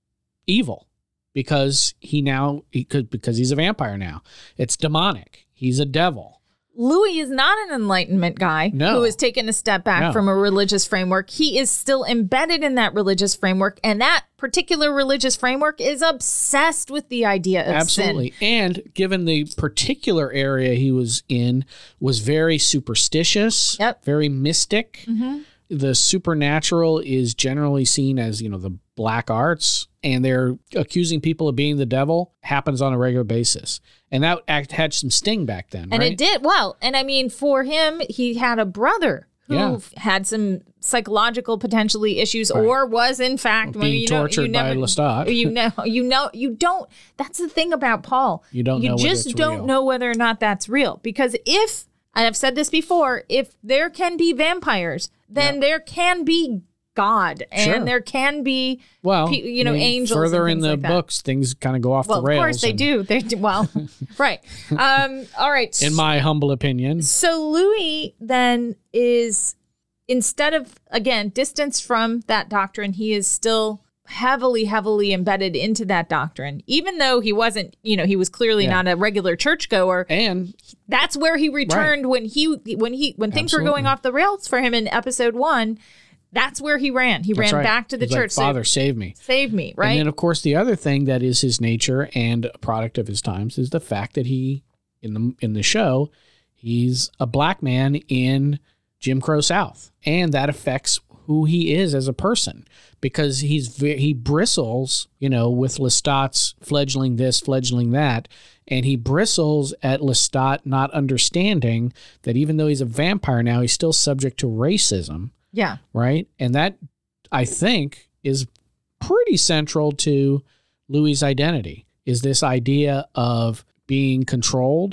[SPEAKER 2] evil because he now, he could, because he's a vampire now. It's demonic. He's a devil.
[SPEAKER 1] Louis is not an Enlightenment guy
[SPEAKER 2] no.
[SPEAKER 1] who has taken a step back
[SPEAKER 2] no.
[SPEAKER 1] from a religious framework. He is still embedded in that religious framework, and that particular religious framework is obsessed with the idea of
[SPEAKER 2] Absolutely.
[SPEAKER 1] sin.
[SPEAKER 2] And given the particular area he was in was very superstitious,
[SPEAKER 1] yep.
[SPEAKER 2] very mystic. Mm-hmm. The supernatural is generally seen as, you know, the black arts, and they're accusing people of being the devil happens on a regular basis. And that act had some sting back then,
[SPEAKER 1] And
[SPEAKER 2] right?
[SPEAKER 1] it did. Well, and I mean, for him, he had a brother who
[SPEAKER 2] yeah.
[SPEAKER 1] had some psychological potentially issues right. or was, in fact,
[SPEAKER 2] being
[SPEAKER 1] well, you
[SPEAKER 2] tortured
[SPEAKER 1] know, you
[SPEAKER 2] by
[SPEAKER 1] never,
[SPEAKER 2] Lestat.
[SPEAKER 1] You know, you know, you don't. That's the thing about Paul.
[SPEAKER 2] You don't
[SPEAKER 1] you
[SPEAKER 2] know
[SPEAKER 1] just
[SPEAKER 2] whether it's
[SPEAKER 1] don't
[SPEAKER 2] real.
[SPEAKER 1] know whether or not that's real. Because if, and I've said this before, if there can be vampires, then yeah. there can be God, and
[SPEAKER 2] sure.
[SPEAKER 1] there can be,
[SPEAKER 2] well,
[SPEAKER 1] you know,
[SPEAKER 2] I mean,
[SPEAKER 1] angels.
[SPEAKER 2] Further
[SPEAKER 1] and
[SPEAKER 2] in the
[SPEAKER 1] like
[SPEAKER 2] books, things kind of go off
[SPEAKER 1] well,
[SPEAKER 2] the rails.
[SPEAKER 1] Of course they
[SPEAKER 2] and,
[SPEAKER 1] do. They do. Well, right. Um, all right.
[SPEAKER 2] In my humble opinion.
[SPEAKER 1] So Louis then is, instead of, again, distanced from that doctrine, he is still heavily, heavily embedded into that doctrine, even though he wasn't, you know, he was clearly yeah. not a regular churchgoer.
[SPEAKER 2] And
[SPEAKER 1] that's where he returned
[SPEAKER 2] right.
[SPEAKER 1] when he, when he, when things
[SPEAKER 2] Absolutely.
[SPEAKER 1] were going off the rails for him in episode one. That's where he ran. He
[SPEAKER 2] That's
[SPEAKER 1] ran
[SPEAKER 2] right.
[SPEAKER 1] back to the
[SPEAKER 2] He's
[SPEAKER 1] church.
[SPEAKER 2] Like, Father, so, save me.
[SPEAKER 1] Save me, right?
[SPEAKER 2] And then, of course, the other thing that is his nature and a product of his times is the fact that he, in the in the show, he's a black man in Jim Crow South. And that affects who he is as a person, because he's he bristles, you know, with Lestat's fledgling this, fledgling that. And he bristles at Lestat not understanding that even though he's a vampire now, he's still subject to racism.
[SPEAKER 1] Yeah.
[SPEAKER 2] Right. And that, I think, is pretty central to Louis' identity, is this idea of being controlled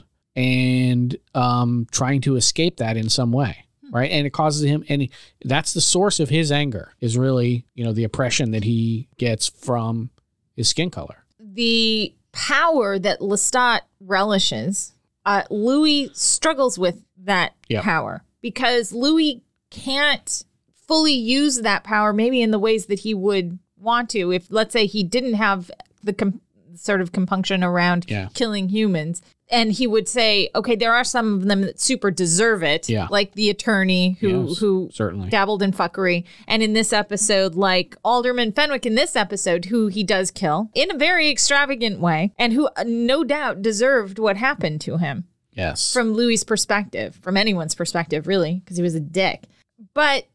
[SPEAKER 2] and um, trying to escape that in some way. Right. And it causes him, and he, that's the source of his anger, is really, you know, the oppression that he gets from his skin color.
[SPEAKER 1] The power that Lestat relishes, uh, Louis struggles with that yep. power, because Louis can't fully use that power maybe in the ways that he would want to if, let's say, he didn't have the com- sort of compunction around
[SPEAKER 2] yeah.
[SPEAKER 1] killing humans. And he would say, okay, there are some of them that super deserve it,
[SPEAKER 2] yeah.
[SPEAKER 1] like the attorney who
[SPEAKER 2] yes,
[SPEAKER 1] who
[SPEAKER 2] certainly.
[SPEAKER 1] dabbled in fuckery. And in this episode, like Alderman Fenwick in this episode, who he does kill in a very extravagant way, and who uh, no doubt deserved what happened to him.
[SPEAKER 2] Yes.
[SPEAKER 1] From Louis's perspective, from anyone's perspective, really, because he was a dick. But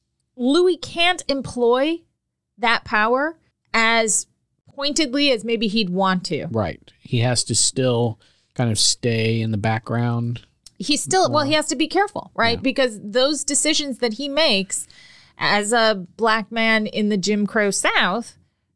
[SPEAKER 1] Louis can't employ that power as pointedly as maybe he'd want to.
[SPEAKER 2] Right. He has to still kind of stay in the background.
[SPEAKER 1] He still, well, he has to be careful, right?
[SPEAKER 2] Yeah.
[SPEAKER 1] Because those decisions that he makes as a black man in the Jim Crow South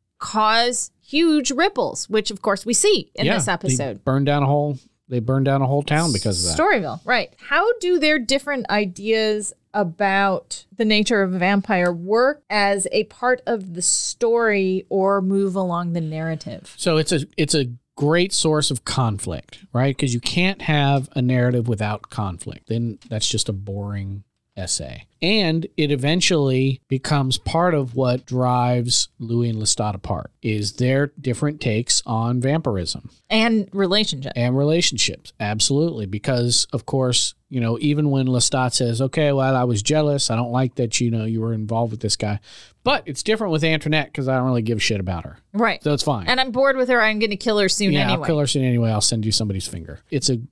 [SPEAKER 1] cause huge ripples, which of course we see in
[SPEAKER 2] yeah,
[SPEAKER 1] this episode.
[SPEAKER 2] They burned down a whole they burned down a whole town because of that.
[SPEAKER 1] Storyville, right. How do their different ideas about the nature of a vampire work as a part of the story or move along the narrative?
[SPEAKER 2] So it's a it's a great source of conflict, right? Because you can't have a narrative without conflict. Then that's just a boring essay. And it eventually becomes part of what drives Louis and Lestat apart, is their different takes on vampirism.
[SPEAKER 1] And relationship.
[SPEAKER 2] And relationships, absolutely. Because, of course, you know, even when Lestat says, okay, well, I was jealous. I don't like that, you know, you were involved with this guy. But it's different with Antoinette because I don't really give a shit about her.
[SPEAKER 1] Right.
[SPEAKER 2] So it's fine.
[SPEAKER 1] And I'm bored with her. I'm going to kill her soon
[SPEAKER 2] yeah,
[SPEAKER 1] anyway.
[SPEAKER 2] I'll kill her soon anyway. I'll send you somebody's finger. It's a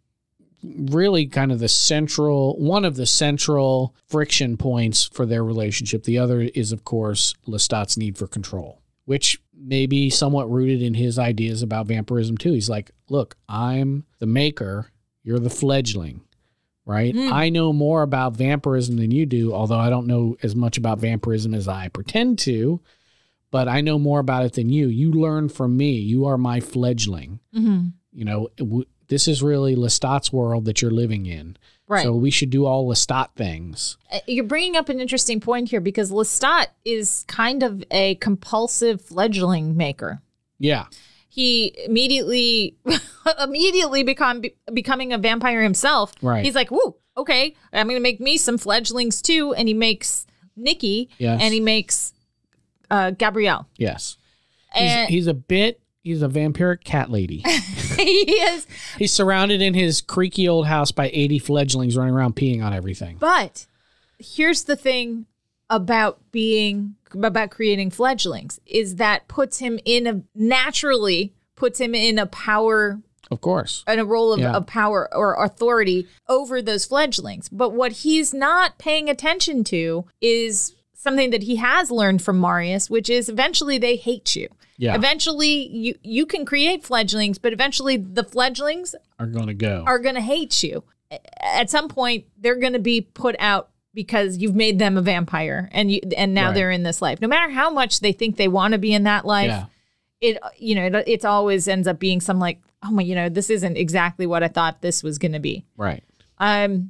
[SPEAKER 2] really kind of the central, one of the central friction points for their relationship. The other is, of course, Lestat's need for control, which may be somewhat rooted in his ideas about vampirism too. He's like, look, I'm the maker, you're the fledgling, right? Mm. I know more about vampirism than you do, although I don't know as much about vampirism as I pretend to, but I know more about it than you. You learn from me. You are my fledgling. Mm-hmm. You know, w- this is really Lestat's world that you're living in.
[SPEAKER 1] Right.
[SPEAKER 2] So we should do all Lestat things.
[SPEAKER 1] You're bringing up an interesting point here because Lestat is kind of a compulsive fledgling maker.
[SPEAKER 2] Yeah.
[SPEAKER 1] He immediately, immediately become becoming a vampire himself.
[SPEAKER 2] Right.
[SPEAKER 1] He's like, woo, okay, I'm going to make me some fledglings too. And he makes Nikki
[SPEAKER 2] yes.
[SPEAKER 1] and he makes uh, Gabrielle.
[SPEAKER 2] Yes.
[SPEAKER 1] And
[SPEAKER 2] he's, he's a bit... He's a vampiric cat lady.
[SPEAKER 1] He is.
[SPEAKER 2] He's surrounded in his creaky old house by eighty fledglings running around peeing on everything.
[SPEAKER 1] But here's the thing about being, about creating fledglings, is that puts him in a, naturally puts him in a power,
[SPEAKER 2] of course,
[SPEAKER 1] in a role of,
[SPEAKER 2] yeah.
[SPEAKER 1] of power or authority over those fledglings. But what he's not paying attention to is something that he has learned from Marius, which is eventually they hate you. Yeah. Eventually, you, you can create fledglings, but eventually the fledglings
[SPEAKER 2] are going to go.
[SPEAKER 1] Are going to hate you. At some point, they're going to be put out because you've made them a vampire, and you and now right. they're in this life. No matter how much they think they want to be in that life, yeah. it you know it, it always ends up being some like, oh my, you know, this isn't exactly what I thought this was going to be.
[SPEAKER 2] Right.
[SPEAKER 1] Um.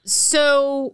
[SPEAKER 1] So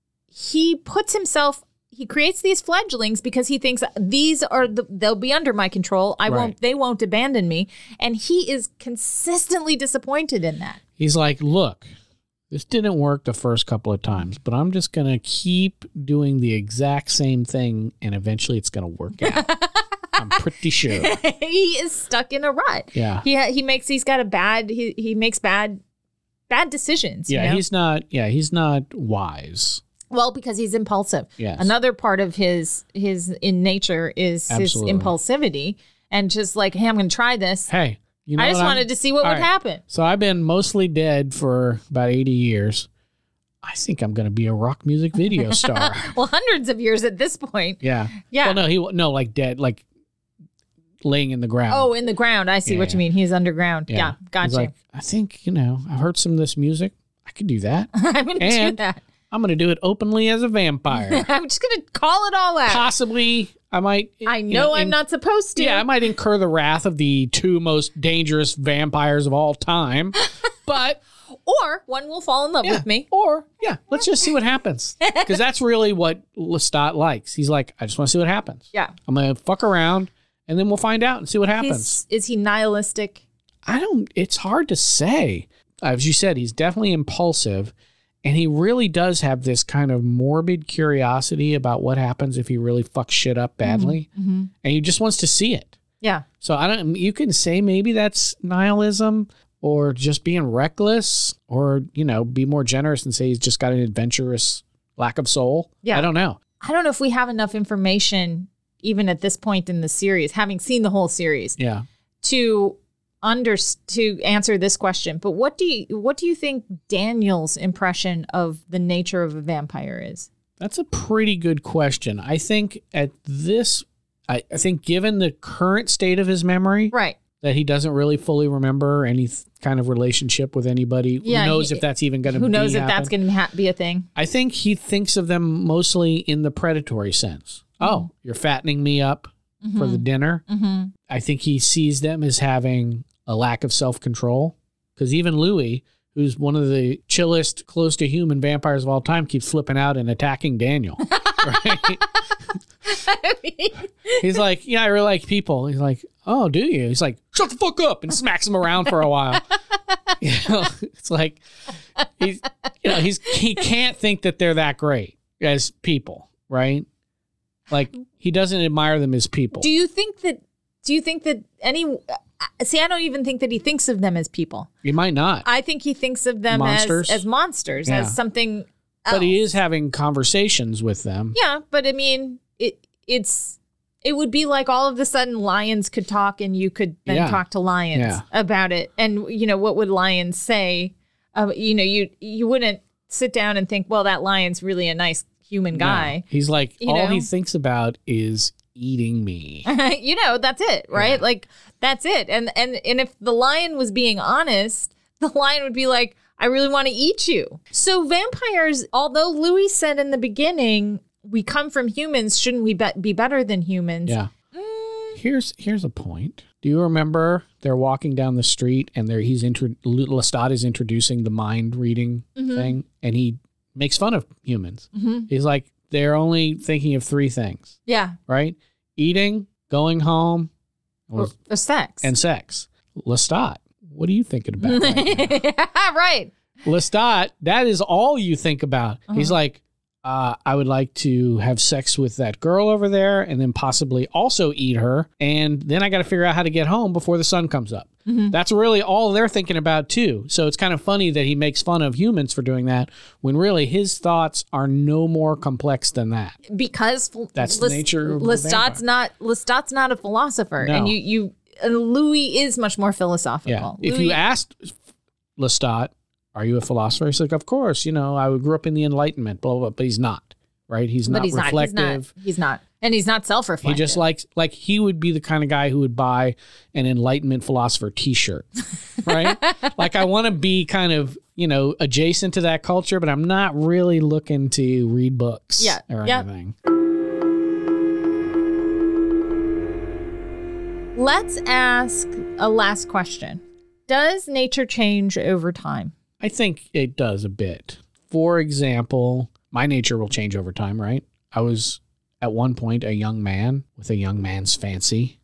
[SPEAKER 1] he puts himself. He creates these fledglings because he thinks these are the, they'll be under my control. I right. won't, they won't abandon me. And he is consistently disappointed in that.
[SPEAKER 2] He's like, look, this didn't work the first couple of times, but I'm just going to keep doing the exact same thing. And eventually it's going to work out. I'm pretty sure.
[SPEAKER 1] He is stuck in a rut.
[SPEAKER 2] Yeah.
[SPEAKER 1] He, he makes, he's got a bad, he, he makes bad, bad decisions.
[SPEAKER 2] Yeah.
[SPEAKER 1] You know?
[SPEAKER 2] He's not, yeah, he's not wise.
[SPEAKER 1] Well, because he's impulsive.
[SPEAKER 2] Yes.
[SPEAKER 1] Another part of his his in nature is
[SPEAKER 2] Absolutely.
[SPEAKER 1] his impulsivity, and just like, hey, I'm going to try this.
[SPEAKER 2] Hey, you know,
[SPEAKER 1] I just
[SPEAKER 2] what
[SPEAKER 1] wanted
[SPEAKER 2] I'm,
[SPEAKER 1] to see what would
[SPEAKER 2] right.
[SPEAKER 1] happen.
[SPEAKER 2] So I've been mostly dead for about eighty years. I think I'm going to be a rock music video star.
[SPEAKER 1] Well, hundreds of years at this point.
[SPEAKER 2] Yeah.
[SPEAKER 1] Yeah.
[SPEAKER 2] Well, no, he no like dead, like laying in the ground.
[SPEAKER 1] Oh, in the ground. I see yeah, what you mean. He's underground. Yeah, yeah got you.
[SPEAKER 2] Like, I think, you know, I've heard some of this music. I could do that.
[SPEAKER 1] I'm going to do that.
[SPEAKER 2] I'm going to do it openly as a vampire.
[SPEAKER 1] I'm just going to call it all out.
[SPEAKER 2] Possibly, I might...
[SPEAKER 1] I know,
[SPEAKER 2] you know
[SPEAKER 1] I'm
[SPEAKER 2] in,
[SPEAKER 1] not supposed to.
[SPEAKER 2] Yeah, I might incur the wrath of the two most dangerous vampires of all time, but...
[SPEAKER 1] Or one will fall in love
[SPEAKER 2] yeah,
[SPEAKER 1] with me.
[SPEAKER 2] Or, yeah, let's just see what happens. Because that's really what Lestat likes. He's like, I just want to see what happens.
[SPEAKER 1] Yeah.
[SPEAKER 2] I'm going to fuck around, and then we'll find out and see what happens.
[SPEAKER 1] He's, is he nihilistic?
[SPEAKER 2] I don't... It's hard to say. As you said, he's definitely impulsive. And he really does have this kind of morbid curiosity about what happens if he really fucks shit up badly. Mm-hmm, mm-hmm. And he just wants to see it.
[SPEAKER 1] Yeah.
[SPEAKER 2] So I don't, you can say maybe that's nihilism or just being reckless or, you know, be more generous and say he's just got an adventurous lack of soul.
[SPEAKER 1] Yeah.
[SPEAKER 2] I don't know.
[SPEAKER 1] I don't know if we have enough information, even at this point in the series, having seen the whole series.
[SPEAKER 2] Yeah.
[SPEAKER 1] To under to answer this question, but what do you what do you think Daniel's impression of the nature of a vampire is?
[SPEAKER 2] That's a pretty good question. I think at this, I, I think given the current state of his memory,
[SPEAKER 1] right,
[SPEAKER 2] that he doesn't really fully remember any th- kind of relationship with anybody.
[SPEAKER 1] Yeah,
[SPEAKER 2] who knows
[SPEAKER 1] he,
[SPEAKER 2] if that's even going to be
[SPEAKER 1] Who knows if
[SPEAKER 2] happen.
[SPEAKER 1] that's going to ha- be a thing?
[SPEAKER 2] I think he thinks of them mostly in the predatory sense. Mm-hmm. Oh, you're fattening me up mm-hmm. for the dinner.
[SPEAKER 1] Mm-hmm.
[SPEAKER 2] I think he sees them as having a lack of self-control, because even Louis, who's one of the chillest, close to human vampires of all time, keeps flipping out and attacking Daniel. Right?
[SPEAKER 1] I mean...
[SPEAKER 2] He's like, yeah, I really like people. He's like, oh, do you? He's like, shut the fuck up, and smacks him around for a while. You know, it's like he's, you know, he's he can't think that they're that great as people, right? Like, he doesn't admire them as people.
[SPEAKER 1] Do you think that? Do you think that any? See, I don't even think that he thinks of them as people.
[SPEAKER 2] He might not.
[SPEAKER 1] I think he thinks of them
[SPEAKER 2] monsters.
[SPEAKER 1] as as monsters,
[SPEAKER 2] Yeah.
[SPEAKER 1] as something else.
[SPEAKER 2] But he is having conversations with them.
[SPEAKER 1] Yeah, but I mean, it it's it would be like all of a sudden lions could talk and you could then
[SPEAKER 2] Yeah.
[SPEAKER 1] talk to lions
[SPEAKER 2] Yeah.
[SPEAKER 1] about it. And you know, what would lions say? Uh, you know, you you wouldn't sit down and think, well, that lion's really a nice human guy.
[SPEAKER 2] No. He's like,
[SPEAKER 1] You
[SPEAKER 2] all
[SPEAKER 1] know?
[SPEAKER 2] he thinks about is eating me.
[SPEAKER 1] You know, that's it, right?
[SPEAKER 2] Yeah.
[SPEAKER 1] Like, that's it. And and and if the lion was being honest, the lion would be like, I really want to eat you. So vampires, although Louis said in the beginning, we come from humans, shouldn't we be, be better than humans?
[SPEAKER 2] Yeah.
[SPEAKER 1] Mm,
[SPEAKER 2] Here's here's a point. Do you remember they're walking down the street and there he's intro, Lestat is introducing the mind reading
[SPEAKER 1] Mhm.
[SPEAKER 2] thing, and he makes fun of humans.
[SPEAKER 1] mhm.
[SPEAKER 2] He's like, they're only thinking of three things,
[SPEAKER 1] Yeah.
[SPEAKER 2] right? Eating, going home,
[SPEAKER 1] Or, or sex.
[SPEAKER 2] and sex. Lestat, what are you thinking about right now?
[SPEAKER 1] Right.
[SPEAKER 2] Lestat, that is all you think about.
[SPEAKER 1] Uh-huh.
[SPEAKER 2] He's like, uh, I would like to have sex with that girl over there and then possibly also eat her. And then I got to figure out how to get home before the sun comes up.
[SPEAKER 1] Mhm.
[SPEAKER 2] That's really all they're thinking about, too. So it's kind of funny that he makes fun of humans for doing that when really his thoughts are no more complex than that.
[SPEAKER 1] Because
[SPEAKER 2] That's the nature of the
[SPEAKER 1] Lestat's
[SPEAKER 2] vampire.
[SPEAKER 1] not Lestat's not a philosopher,
[SPEAKER 2] No.
[SPEAKER 1] and you you and Louis is much more
[SPEAKER 2] Yeah.
[SPEAKER 1] philosophical.
[SPEAKER 2] If
[SPEAKER 1] Louis,
[SPEAKER 2] you asked Lestat, are you a philosopher? He's like, of course, you know, I grew up in the Enlightenment, blah, blah, blah. But he's not, right? He's
[SPEAKER 1] but
[SPEAKER 2] not
[SPEAKER 1] he's
[SPEAKER 2] reflective.
[SPEAKER 1] not. He's not. He's not, and he's not
[SPEAKER 2] He
[SPEAKER 1] self-reflective.
[SPEAKER 2] just likes, like, he would be the kind of guy who would buy an Enlightenment philosopher t-shirt, right? Like, I want to be kind of, you know, adjacent to that culture, but I'm not really looking to read books
[SPEAKER 1] Yeah,
[SPEAKER 2] or
[SPEAKER 1] yeah.
[SPEAKER 2] anything.
[SPEAKER 1] Let's ask a last question. Does nature change over time?
[SPEAKER 2] I think it does a bit. For example, my nature will change over time, right? I was at one point a young man with a young man's fancy.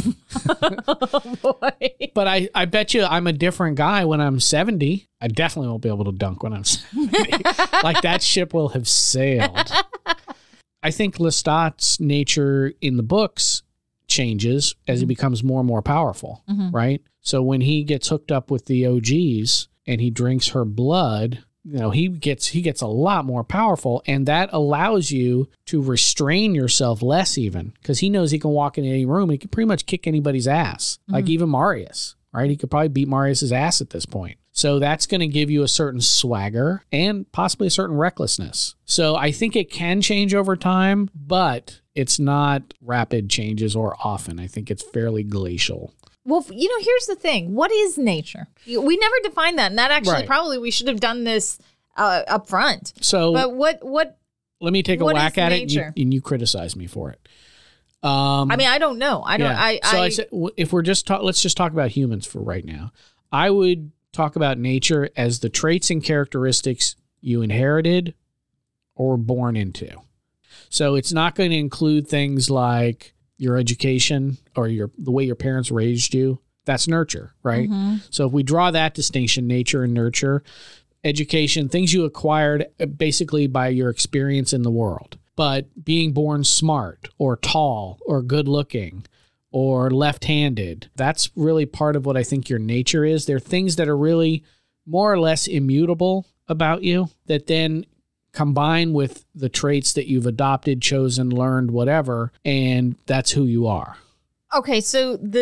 [SPEAKER 1] Oh boy.
[SPEAKER 2] But I, I bet you I'm a different guy when I'm seventy. I definitely won't be able to dunk when I'm seventy. Like, that ship will have sailed. I think Lestat's nature in the books changes as he becomes more and more powerful,
[SPEAKER 1] Mhm.
[SPEAKER 2] right? So when he gets hooked up with the O Gs and he drinks her blood, you know, he gets he gets a lot more powerful, and that allows you to restrain yourself less, even because he knows he can walk in any room and he can pretty much kick anybody's ass, like even Marius, right? He could probably beat Marius's ass at this point. So that's going to give you a certain swagger and possibly a certain recklessness. So I think it can change over time, but it's not rapid changes or often. I think it's fairly glacial.
[SPEAKER 1] Well, you know, here's the thing. What is nature? We never defined that, and that actually
[SPEAKER 2] Right.
[SPEAKER 1] probably we should have done this uh, up front.
[SPEAKER 2] So
[SPEAKER 1] But what what?
[SPEAKER 2] let me take a
[SPEAKER 1] what
[SPEAKER 2] whack
[SPEAKER 1] is
[SPEAKER 2] at it, and you,
[SPEAKER 1] nature?
[SPEAKER 2] and you criticize me for it. Um,
[SPEAKER 1] I mean, I don't know. I don't.
[SPEAKER 2] yeah.
[SPEAKER 1] I.
[SPEAKER 2] so I,
[SPEAKER 1] I
[SPEAKER 2] said, w- if we're just talk, let's just talk about humans for right now. I would talk about nature as the traits and characteristics you inherited or were born into. So it's not going to include things like your education or your the way your parents raised you. That's nurture, right?
[SPEAKER 1] Mhm.
[SPEAKER 2] So if we draw that distinction, nature and nurture, education, things you acquired basically by your experience in the world. But being born smart or tall or good looking or left-handed, that's really part of what I think your nature is. There are things that are really more or less immutable about you that then combine with the traits that you've adopted, chosen, learned, whatever, and that's who you are.
[SPEAKER 1] Okay, so the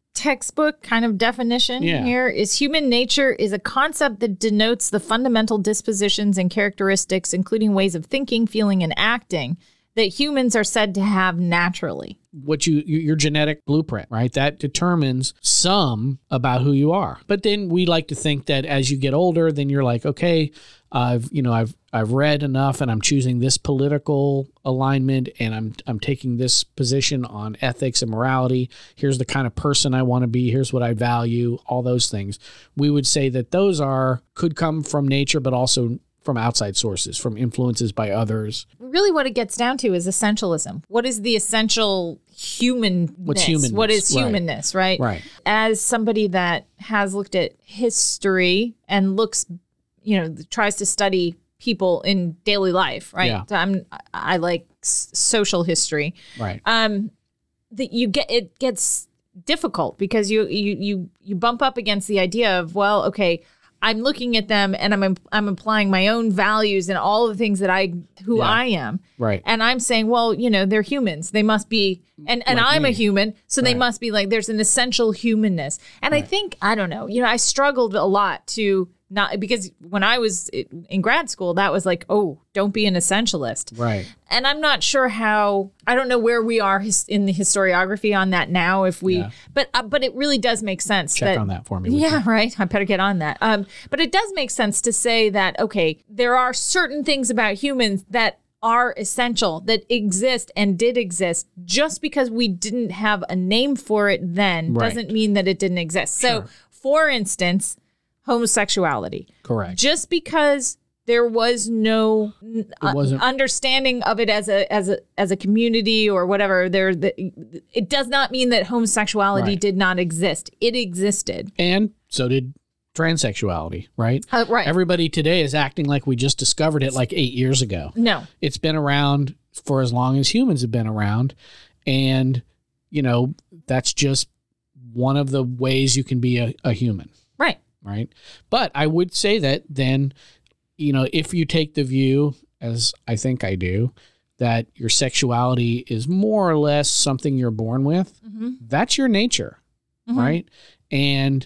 [SPEAKER 1] textbook kind of definition
[SPEAKER 2] Yeah.
[SPEAKER 1] here is human nature is a concept that denotes the fundamental dispositions and characteristics, including ways of thinking, feeling, and acting that humans are said to have naturally.
[SPEAKER 2] What you, your genetic blueprint, right? That determines some about who you are. But then we like to think that as you get older, then you're like, okay, I've, you know, I've, I've read enough and I'm choosing this political alignment and I'm, I'm taking this position on ethics and morality. Here's the kind of person I want to be. Here's what I value, all those things. We would say that those are, could come from nature, but also from outside sources, from influences by others.
[SPEAKER 1] Really what it gets down to is essentialism. What is the essential humanness?
[SPEAKER 2] What's humanness?
[SPEAKER 1] What is
[SPEAKER 2] Right.
[SPEAKER 1] humanness, right?
[SPEAKER 2] Right.
[SPEAKER 1] As somebody that has looked at history and looks, you know, tries to study people in daily life, right?
[SPEAKER 2] Yeah.
[SPEAKER 1] So I'm, I like s- social history.
[SPEAKER 2] Right.
[SPEAKER 1] Um, that you get, it gets difficult because you, you, you, you bump up against the idea of, well, okay, I'm looking at them and I'm I'm applying my own values and all of the things that I who
[SPEAKER 2] Yeah.
[SPEAKER 1] I am.
[SPEAKER 2] Right.
[SPEAKER 1] And I'm saying, well, you know, they're humans. They must be and, and
[SPEAKER 2] Like
[SPEAKER 1] I'm
[SPEAKER 2] me.
[SPEAKER 1] a human, so they
[SPEAKER 2] Right.
[SPEAKER 1] must be like there's an essential humanness. And I think, I don't know, you know, I struggled a lot to not because when I was in grad school, that was like, oh, don't be an essentialist.
[SPEAKER 2] Right.
[SPEAKER 1] And I'm not sure how, I don't know where we are his, in the historiography on that now, if we,
[SPEAKER 2] Yeah.
[SPEAKER 1] but uh, but it really does make sense.
[SPEAKER 2] Check
[SPEAKER 1] that,
[SPEAKER 2] on that for me. would
[SPEAKER 1] Yeah,
[SPEAKER 2] you?
[SPEAKER 1] right. I better get on that. Um, but it does make sense to say that, okay, there are certain things about humans that are essential, that exist and did exist. Just because we didn't have a name for it then
[SPEAKER 2] Right.
[SPEAKER 1] doesn't mean that it didn't exist. So,
[SPEAKER 2] Sure.
[SPEAKER 1] for instance, homosexuality.
[SPEAKER 2] Correct.
[SPEAKER 1] Just because there was no uh,
[SPEAKER 2] wasn't-
[SPEAKER 1] understanding of it as a as a as a community or whatever, there the, it does not mean that homosexuality
[SPEAKER 2] Right.
[SPEAKER 1] did not exist. It existed.
[SPEAKER 2] And so did transsexuality, right?
[SPEAKER 1] Uh, right.
[SPEAKER 2] Everybody today is acting like we just discovered it like eight years ago.
[SPEAKER 1] No.
[SPEAKER 2] It's been around for as long as humans have been around. And, you know, that's just one of the ways you can be a, a human,
[SPEAKER 1] Right.
[SPEAKER 2] right? But I would say that then, you know, if you take the view, as I think I do, that your sexuality is more or less something you're born with,
[SPEAKER 1] Mm-hmm.
[SPEAKER 2] that's your nature,
[SPEAKER 1] Mhm.
[SPEAKER 2] right? And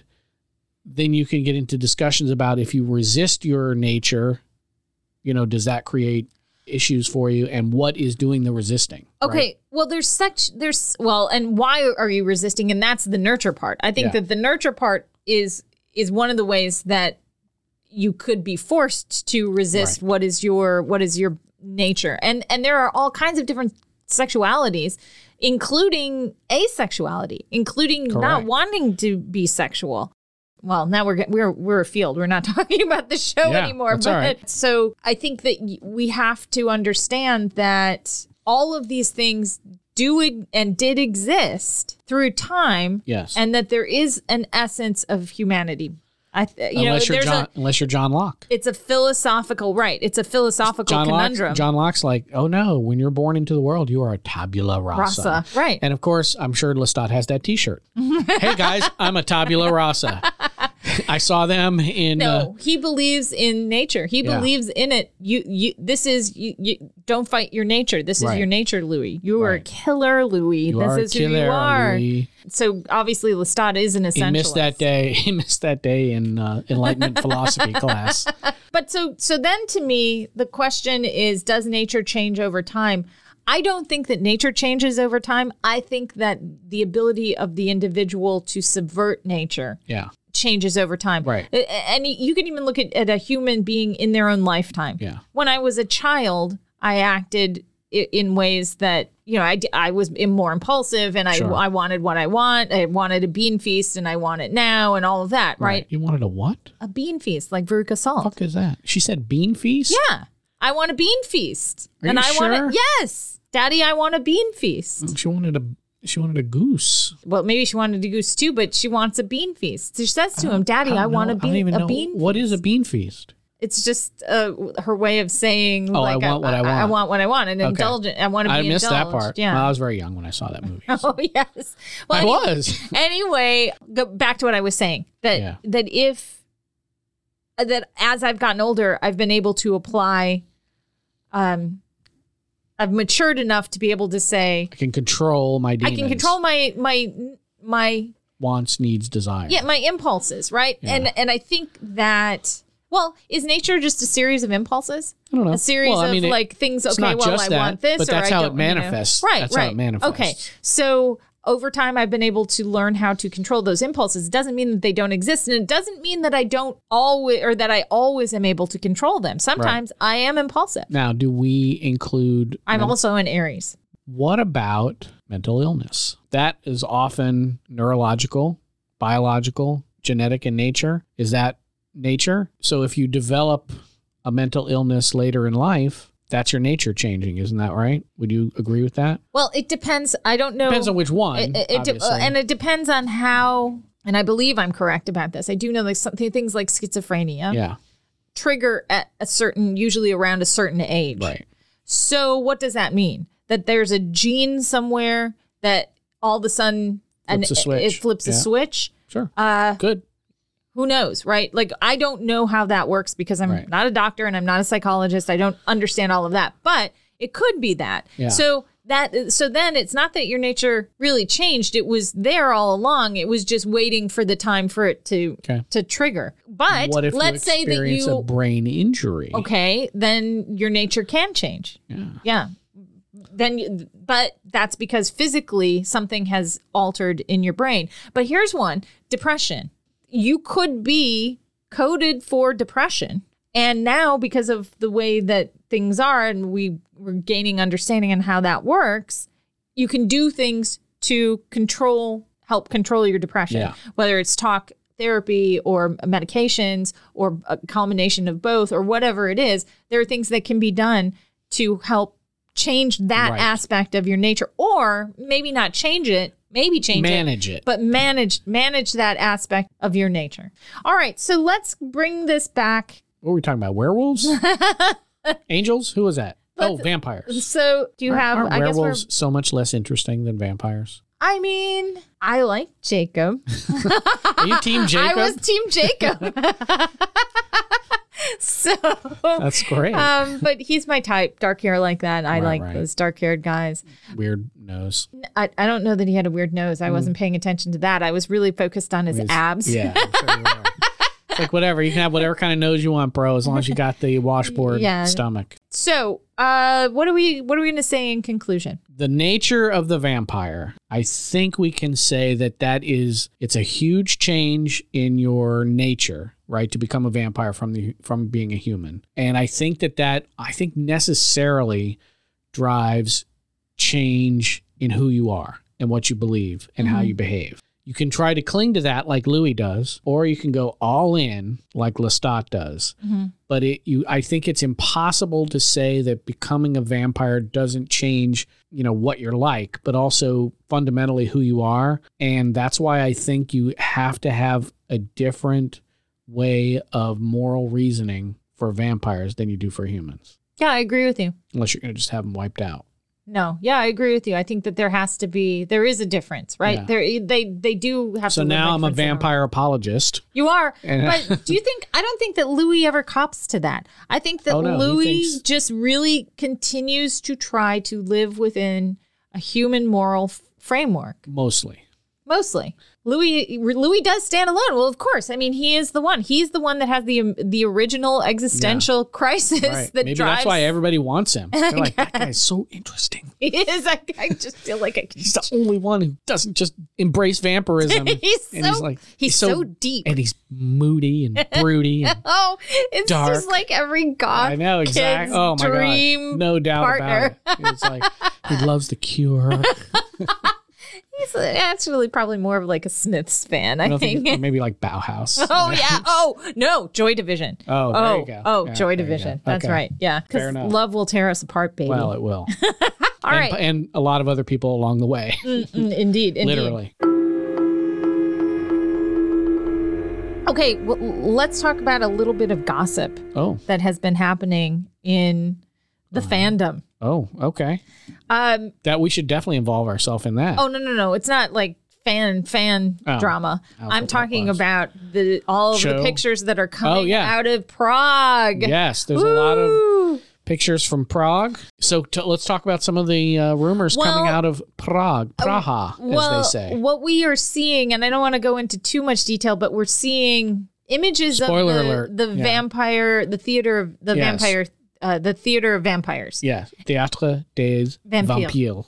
[SPEAKER 2] then you can get into discussions about if you resist your nature, you know, does that create issues for you, and what is doing the resisting?
[SPEAKER 1] Okay.
[SPEAKER 2] right?
[SPEAKER 1] Well, there's such there's well, and why are you resisting? And that's the nurture part. I think
[SPEAKER 2] Yeah.
[SPEAKER 1] that the nurture part is is one of the ways that you could be forced to resist
[SPEAKER 2] Right.
[SPEAKER 1] what is your what is your nature. And and there are all kinds of different sexualities, including asexuality, including not
[SPEAKER 2] Correct.
[SPEAKER 1] wanting to be sexual. Well, now we're we're we're afield. We're not talking about the show
[SPEAKER 2] Yeah,
[SPEAKER 1] anymore.
[SPEAKER 2] that's
[SPEAKER 1] But
[SPEAKER 2] all right.
[SPEAKER 1] so I think that y- we have to understand that all of these things do e- and did exist through time,
[SPEAKER 2] Yes.
[SPEAKER 1] and that there is an essence of humanity. I, th- you
[SPEAKER 2] unless
[SPEAKER 1] know,
[SPEAKER 2] you're
[SPEAKER 1] there's
[SPEAKER 2] John,
[SPEAKER 1] a
[SPEAKER 2] unless you're John Locke.
[SPEAKER 1] it's a philosophical right. It's a philosophical
[SPEAKER 2] John
[SPEAKER 1] conundrum.
[SPEAKER 2] Locke, John Locke's like, oh no, when you're born into the world, you are a tabula rasa.
[SPEAKER 1] Rasa, right?
[SPEAKER 2] And of course, I'm sure Lestat has that T-shirt. Hey guys, I'm a tabula rasa. I saw them in.
[SPEAKER 1] No,
[SPEAKER 2] Uh,
[SPEAKER 1] he believes in nature. He
[SPEAKER 2] Yeah.
[SPEAKER 1] believes in it. You, you. This is you. you don't fight your nature. This is
[SPEAKER 2] Right.
[SPEAKER 1] your nature, Louis. You are a
[SPEAKER 2] Right.
[SPEAKER 1] killer, Louis.
[SPEAKER 2] you
[SPEAKER 1] this
[SPEAKER 2] are a
[SPEAKER 1] is who
[SPEAKER 2] killer,
[SPEAKER 1] you are.
[SPEAKER 2] Louis.
[SPEAKER 1] So obviously, Lestat is an essentialist.
[SPEAKER 2] He missed that day. He missed that day in uh, Enlightenment philosophy class.
[SPEAKER 1] But so so then to me, the question is, does nature change over time? I don't think that nature changes over time. I think that the ability of the individual to subvert nature
[SPEAKER 2] Yeah.
[SPEAKER 1] changes over time.
[SPEAKER 2] Right.
[SPEAKER 1] A- And you can even look at, at a human being in their own lifetime.
[SPEAKER 2] Yeah.
[SPEAKER 1] When I was a child, I acted i- in ways that, you know, I, d- I was im- more impulsive and I,
[SPEAKER 2] Sure.
[SPEAKER 1] I wanted what I want. I wanted a bean feast and I want it now and all of that, right?
[SPEAKER 2] You wanted a what?
[SPEAKER 1] A bean feast like Veruca Salt.
[SPEAKER 2] Fuck is that? She said bean feast?
[SPEAKER 1] Yeah. I want a bean feast.
[SPEAKER 2] Are
[SPEAKER 1] and
[SPEAKER 2] you
[SPEAKER 1] I
[SPEAKER 2] sure?
[SPEAKER 1] want it. Yes. Daddy, I want a bean feast.
[SPEAKER 2] She wanted a she wanted a goose.
[SPEAKER 1] Well, maybe she wanted a goose too, but she wants a bean feast. She says to him, Daddy, I,
[SPEAKER 2] don't
[SPEAKER 1] want
[SPEAKER 2] know.
[SPEAKER 1] a
[SPEAKER 2] I don't
[SPEAKER 1] bean
[SPEAKER 2] even
[SPEAKER 1] a
[SPEAKER 2] know.
[SPEAKER 1] bean
[SPEAKER 2] What is a bean feast?
[SPEAKER 1] It's just uh, her way of saying,
[SPEAKER 2] Oh, I
[SPEAKER 1] like,
[SPEAKER 2] want what I want.
[SPEAKER 1] I want what I want. And
[SPEAKER 2] Okay.
[SPEAKER 1] indulgent. I want to be
[SPEAKER 2] I missed that
[SPEAKER 1] indulged.
[SPEAKER 2] part.
[SPEAKER 1] Yeah.
[SPEAKER 2] Well, I was very young when I saw that movie.
[SPEAKER 1] Oh, yes. Well,
[SPEAKER 2] I
[SPEAKER 1] any-
[SPEAKER 2] was.
[SPEAKER 1] Anyway, go back to what I was saying. That
[SPEAKER 2] Yeah.
[SPEAKER 1] that if that as I've gotten older, I've been able to apply. Um, I've matured enough to be able to say
[SPEAKER 2] I can control my demons.
[SPEAKER 1] I can control my my my
[SPEAKER 2] wants, needs, desires.
[SPEAKER 1] Yeah, my impulses, right?
[SPEAKER 2] Yeah.
[SPEAKER 1] And and I think that, well, is nature just a series of impulses?
[SPEAKER 2] I don't know.
[SPEAKER 1] A series
[SPEAKER 2] well, I mean,
[SPEAKER 1] of
[SPEAKER 2] it,
[SPEAKER 1] like things,
[SPEAKER 2] it's
[SPEAKER 1] okay,
[SPEAKER 2] not
[SPEAKER 1] well,
[SPEAKER 2] just
[SPEAKER 1] I
[SPEAKER 2] that,
[SPEAKER 1] want this,
[SPEAKER 2] but
[SPEAKER 1] or
[SPEAKER 2] that's
[SPEAKER 1] I
[SPEAKER 2] how
[SPEAKER 1] don't,
[SPEAKER 2] it manifests.
[SPEAKER 1] You know. Right,
[SPEAKER 2] that's
[SPEAKER 1] right.
[SPEAKER 2] how it manifests.
[SPEAKER 1] Okay, so over time, I've been able to learn how to control those impulses. It doesn't mean that they don't exist, and it doesn't mean that I don't always, or that I always am able to control them. Sometimes right. I am impulsive.
[SPEAKER 2] Now, do we include...
[SPEAKER 1] I'm men- also an Aries.
[SPEAKER 2] What about mental illness? That is often neurological, biological, genetic in nature. Is that nature? So if you develop a mental illness later in life, that's your nature changing, isn't that right? Would you agree with that?
[SPEAKER 1] Well, it depends. I don't know.
[SPEAKER 2] Depends on which one,
[SPEAKER 1] it, it, it de- and it depends on how, and I believe I'm correct about this. I do know like something, things like schizophrenia
[SPEAKER 2] yeah.
[SPEAKER 1] trigger at a certain, usually around a certain age.
[SPEAKER 2] Right.
[SPEAKER 1] So what does that mean? That there's a gene somewhere that all of a sudden
[SPEAKER 2] flips
[SPEAKER 1] and
[SPEAKER 2] a switch.
[SPEAKER 1] it flips
[SPEAKER 2] yeah.
[SPEAKER 1] a switch?
[SPEAKER 2] Sure.
[SPEAKER 1] Uh,
[SPEAKER 2] Good.
[SPEAKER 1] Who knows, right? Like, I don't know how that works because I'm
[SPEAKER 2] right.
[SPEAKER 1] not a doctor and I'm not a psychologist. I don't understand all of that, but it could be that.
[SPEAKER 2] Yeah.
[SPEAKER 1] So that, so then it's not that your nature really changed. It was there all along. It was just waiting for the time for it to,
[SPEAKER 2] okay.
[SPEAKER 1] to trigger. But
[SPEAKER 2] what if
[SPEAKER 1] let's
[SPEAKER 2] you
[SPEAKER 1] say that
[SPEAKER 2] experience
[SPEAKER 1] you,
[SPEAKER 2] a brain injury?
[SPEAKER 1] Okay, then your nature can change.
[SPEAKER 2] Yeah.
[SPEAKER 1] Yeah. Then, you, but that's because physically something has altered in your brain. But here's one: depression. You could be coded for depression. And now, because of the way that things are and we, we're gaining understanding on how that works, you can do things to control, help control your depression,
[SPEAKER 2] yeah.
[SPEAKER 1] whether it's talk therapy or medications or a combination of both or whatever it is. There are things that can be done to help change that
[SPEAKER 2] right.
[SPEAKER 1] aspect of your nature, or maybe not change it. Maybe change
[SPEAKER 2] manage
[SPEAKER 1] it,
[SPEAKER 2] it,
[SPEAKER 1] but manage manage that aspect of your nature. All right, so let's bring this back.
[SPEAKER 2] What were we talking about? Werewolves? Angels? Who was that?
[SPEAKER 1] Let's,
[SPEAKER 2] oh, vampires.
[SPEAKER 1] So do you
[SPEAKER 2] aren't,
[SPEAKER 1] have?
[SPEAKER 2] Aren't
[SPEAKER 1] I
[SPEAKER 2] werewolves
[SPEAKER 1] guess we're,
[SPEAKER 2] so much less interesting than vampires?
[SPEAKER 1] I mean, I like Jacob.
[SPEAKER 2] Are you Team Jacob?
[SPEAKER 1] I was Team Jacob. So
[SPEAKER 2] that's great.
[SPEAKER 1] Um, but he's my type, dark hair like that. I
[SPEAKER 2] right,
[SPEAKER 1] like
[SPEAKER 2] right.
[SPEAKER 1] those dark haired guys.
[SPEAKER 2] Weird nose.
[SPEAKER 1] I, I don't know that he had a weird nose. I mm. wasn't paying attention to that. I was really focused on his, his abs.
[SPEAKER 2] Yeah. I'm sure you are. It's like whatever. You can have whatever kind of nose you want, bro, as long as you got the washboard
[SPEAKER 1] yeah.
[SPEAKER 2] stomach.
[SPEAKER 1] So, uh, what are we what are we going to say in conclusion?
[SPEAKER 2] The nature of the vampire. I think we can say that that is it's a huge change in your nature, right, to become a vampire from the from being a human. And I think that that I think necessarily drives change in who you are and what you believe and mm-hmm. how you behave. You can try to cling to that like Louis does, or you can go all in like Lestat does. Mm-hmm. But it, you, I think it's impossible to say that becoming a vampire doesn't change, you know, what you're like, but also fundamentally who you are. And that's why I think you have to have a different way of moral reasoning for vampires than you do for humans.
[SPEAKER 1] Yeah, I agree with you.
[SPEAKER 2] Unless you're going to just have them wiped out.
[SPEAKER 1] No, yeah, I agree with you. I think that there has to be, there is a difference, right?
[SPEAKER 2] Yeah.
[SPEAKER 1] There, they they do have
[SPEAKER 2] so
[SPEAKER 1] to. So
[SPEAKER 2] now I'm a vampire apologist.
[SPEAKER 1] You are, but do you think? I don't think that Louis ever cops to that. I think that
[SPEAKER 2] oh, no,
[SPEAKER 1] Louis
[SPEAKER 2] thinks...
[SPEAKER 1] just really continues to try to live within a human moral f- framework.
[SPEAKER 2] Mostly.
[SPEAKER 1] Mostly. Louis Louis does stand alone. Well, of course. I mean, he is the one. He's the one that has the the original existential yeah. crisis
[SPEAKER 2] right.
[SPEAKER 1] that
[SPEAKER 2] Maybe
[SPEAKER 1] drives.
[SPEAKER 2] That's why everybody wants him. They're like, that guy's so interesting.
[SPEAKER 1] He is. I, I just feel like I can
[SPEAKER 2] he's the only one who doesn't just embrace vampirism.
[SPEAKER 1] he's
[SPEAKER 2] and
[SPEAKER 1] so
[SPEAKER 2] he's like
[SPEAKER 1] he's,
[SPEAKER 2] he's
[SPEAKER 1] so,
[SPEAKER 2] so
[SPEAKER 1] deep.
[SPEAKER 2] And he's moody and broody. And
[SPEAKER 1] oh, it's
[SPEAKER 2] dark.
[SPEAKER 1] just like every goth
[SPEAKER 2] I know exactly. Oh my
[SPEAKER 1] dream
[SPEAKER 2] god. No doubt
[SPEAKER 1] partner.
[SPEAKER 2] about it. It's like he loves The Cure.
[SPEAKER 1] He's actually probably more of like a Smiths fan, I, I think.
[SPEAKER 2] think. Or maybe like Bauhaus.
[SPEAKER 1] Oh, yeah. Oh, no. Joy Division.
[SPEAKER 2] Oh, there
[SPEAKER 1] oh,
[SPEAKER 2] you go.
[SPEAKER 1] Oh,
[SPEAKER 2] yeah,
[SPEAKER 1] Joy Division. That's
[SPEAKER 2] okay.
[SPEAKER 1] right. Yeah. Because love will tear us apart, baby.
[SPEAKER 2] Well, it will.
[SPEAKER 1] All
[SPEAKER 2] and,
[SPEAKER 1] right.
[SPEAKER 2] And a lot of other people along the way.
[SPEAKER 1] Mm-mm, indeed. Indeed.
[SPEAKER 2] Literally.
[SPEAKER 1] Okay. Well, let's talk about a little bit of gossip
[SPEAKER 2] oh.
[SPEAKER 1] that has been happening in the uh, fandom.
[SPEAKER 2] Oh, okay.
[SPEAKER 1] Um,
[SPEAKER 2] that we should definitely involve ourselves in that.
[SPEAKER 1] Oh, no, no, no. It's not like fan fan
[SPEAKER 2] oh,
[SPEAKER 1] drama. I'm talking about the all of
[SPEAKER 2] Show.
[SPEAKER 1] the pictures that are coming
[SPEAKER 2] oh, yeah.
[SPEAKER 1] out of Prague.
[SPEAKER 2] Yes, there's Woo! a lot of Pictures from Prague. So t- let's talk about some of the uh, rumors
[SPEAKER 1] Well,
[SPEAKER 2] coming out of Prague, Praha,
[SPEAKER 1] well,
[SPEAKER 2] as they say.
[SPEAKER 1] What we are seeing, and I don't want to go into too much detail, but we're seeing images
[SPEAKER 2] Spoiler
[SPEAKER 1] of the,
[SPEAKER 2] alert.
[SPEAKER 1] the
[SPEAKER 2] Yeah.
[SPEAKER 1] vampire, the theater of the
[SPEAKER 2] Yes.
[SPEAKER 1] vampire, uh, the theater of vampires.
[SPEAKER 2] Yeah, Théâtre des
[SPEAKER 1] Vampires.
[SPEAKER 2] Vampires.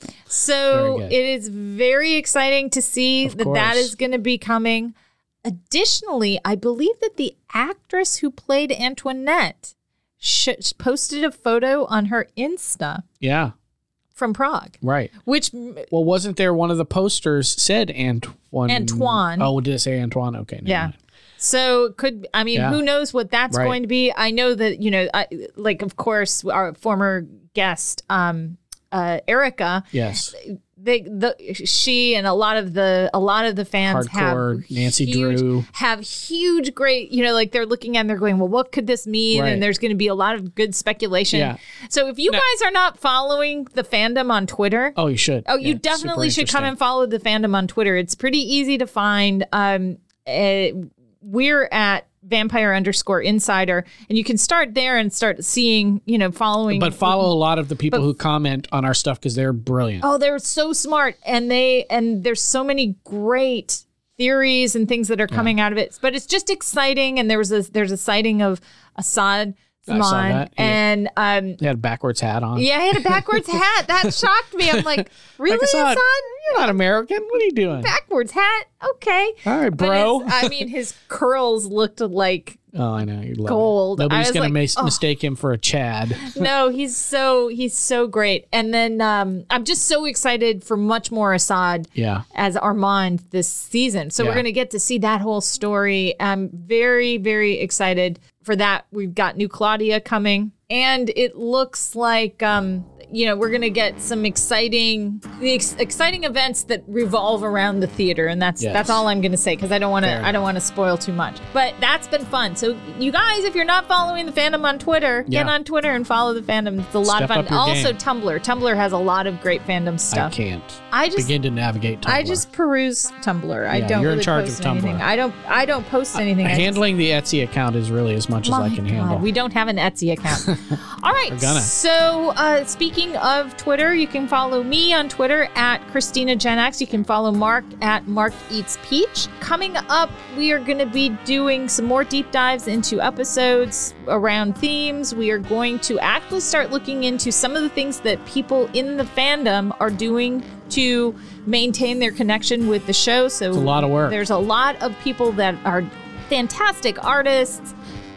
[SPEAKER 1] So
[SPEAKER 2] Very good.
[SPEAKER 1] it is very exciting to see
[SPEAKER 2] Of
[SPEAKER 1] that that
[SPEAKER 2] course.
[SPEAKER 1] is going to be coming. Additionally, I believe that the actress who played Antoinette sh- posted a photo on her Insta
[SPEAKER 2] Yeah,
[SPEAKER 1] from Prague,
[SPEAKER 2] right.
[SPEAKER 1] which
[SPEAKER 2] Well, wasn't there one of the posters said Antoine?
[SPEAKER 1] Antoine.
[SPEAKER 2] Oh, did it say Antoine? Okay. never
[SPEAKER 1] Yeah.
[SPEAKER 2] mind.
[SPEAKER 1] So could I mean
[SPEAKER 2] Yeah.
[SPEAKER 1] who knows what that's
[SPEAKER 2] Right.
[SPEAKER 1] going to be? I know that you know, I, like of course our former guest, um, uh, Erica.
[SPEAKER 2] Yes.
[SPEAKER 1] They the she and a lot of the a lot of the fans
[SPEAKER 2] Hardcore
[SPEAKER 1] have
[SPEAKER 2] Nancy
[SPEAKER 1] huge,
[SPEAKER 2] Drew.
[SPEAKER 1] have huge great you know like they're looking at and they're going, well, what could this mean?
[SPEAKER 2] Right.
[SPEAKER 1] And there's going to be a lot of good speculation.
[SPEAKER 2] Yeah.
[SPEAKER 1] So if you
[SPEAKER 2] No.
[SPEAKER 1] guys are not following the fandom on Twitter,
[SPEAKER 2] Oh, you should.
[SPEAKER 1] Oh, you
[SPEAKER 2] Yeah,
[SPEAKER 1] definitely
[SPEAKER 2] super
[SPEAKER 1] should come
[SPEAKER 2] interesting.
[SPEAKER 1] and follow the fandom on Twitter. It's pretty easy to find. Um, uh, we're at vampire underscore insider, and you can start there and start seeing, you know, following.
[SPEAKER 2] But follow a lot of the people
[SPEAKER 1] But-
[SPEAKER 2] who comment on our stuff because they're brilliant.
[SPEAKER 1] Oh, they're so smart, and they and there's so many great theories and things that are coming out of it. But it's just exciting, and there was a there's a sighting of Assad
[SPEAKER 2] I saw
[SPEAKER 1] Zaman,
[SPEAKER 2] that, yeah.
[SPEAKER 1] and um,
[SPEAKER 2] They had a backwards hat on.
[SPEAKER 1] yeah, he had a backwards hat. That shocked me. I'm like, really,
[SPEAKER 2] Like, Assad,
[SPEAKER 1] Assad?
[SPEAKER 2] you're not American. What are you doing?
[SPEAKER 1] Backwards hat? Okay.
[SPEAKER 2] All right,
[SPEAKER 1] But
[SPEAKER 2] bro.
[SPEAKER 1] his- I mean, his curls looked like
[SPEAKER 2] Oh, I know. You love
[SPEAKER 1] gold.
[SPEAKER 2] It.
[SPEAKER 1] I
[SPEAKER 2] Nobody's
[SPEAKER 1] was
[SPEAKER 2] going
[SPEAKER 1] like,
[SPEAKER 2] to mis-
[SPEAKER 1] oh.
[SPEAKER 2] mistake him for a Chad.
[SPEAKER 1] no. He's so he's so great. And then um, I'm just so excited for much more Assad
[SPEAKER 2] Yeah.
[SPEAKER 1] as Armand this season. So
[SPEAKER 2] Yeah.
[SPEAKER 1] we're going to get to see that whole story. I'm very very excited for that. We've got new Claudia coming, and it looks like um, you know we're going to get some exciting the ex- exciting events that revolve around the theater, and that's
[SPEAKER 2] Yes.
[SPEAKER 1] that's all I'm going to say because I don't want
[SPEAKER 2] Fair
[SPEAKER 1] to I don't want to spoil too much. But that's been fun. So you guys, if you're not following the fandom on Twitter, get
[SPEAKER 2] Yeah.
[SPEAKER 1] on Twitter and follow the fandom. It's a lot
[SPEAKER 2] Step
[SPEAKER 1] of
[SPEAKER 2] up
[SPEAKER 1] fun.
[SPEAKER 2] your
[SPEAKER 1] Also,
[SPEAKER 2] game.
[SPEAKER 1] Tumblr. Tumblr has a lot of great fandom
[SPEAKER 2] I
[SPEAKER 1] stuff.
[SPEAKER 2] can't
[SPEAKER 1] I just
[SPEAKER 2] begin to navigate Tumblr.
[SPEAKER 1] I just peruse Tumblr. I
[SPEAKER 2] Yeah,
[SPEAKER 1] don't
[SPEAKER 2] you're in
[SPEAKER 1] really
[SPEAKER 2] charge
[SPEAKER 1] post
[SPEAKER 2] of Tumblr.
[SPEAKER 1] anything. I don't I don't post anything. I just-
[SPEAKER 2] Handling the Etsy account is really as much as
[SPEAKER 1] My
[SPEAKER 2] I can
[SPEAKER 1] God,
[SPEAKER 2] handle.
[SPEAKER 1] we don't have an Etsy account. All right.
[SPEAKER 2] We're gonna.
[SPEAKER 1] So, uh, speaking of Twitter, you can follow me on Twitter at Christina Gen X. You can follow Mark at Mark Eats Peach. Coming up, we are going to be doing some more deep dives into episodes around themes. We are going to actually start looking into some of the things that people in the fandom are doing to maintain their connection with the show. So,
[SPEAKER 2] It's a lot of work.
[SPEAKER 1] There's a lot of people that are fantastic artists,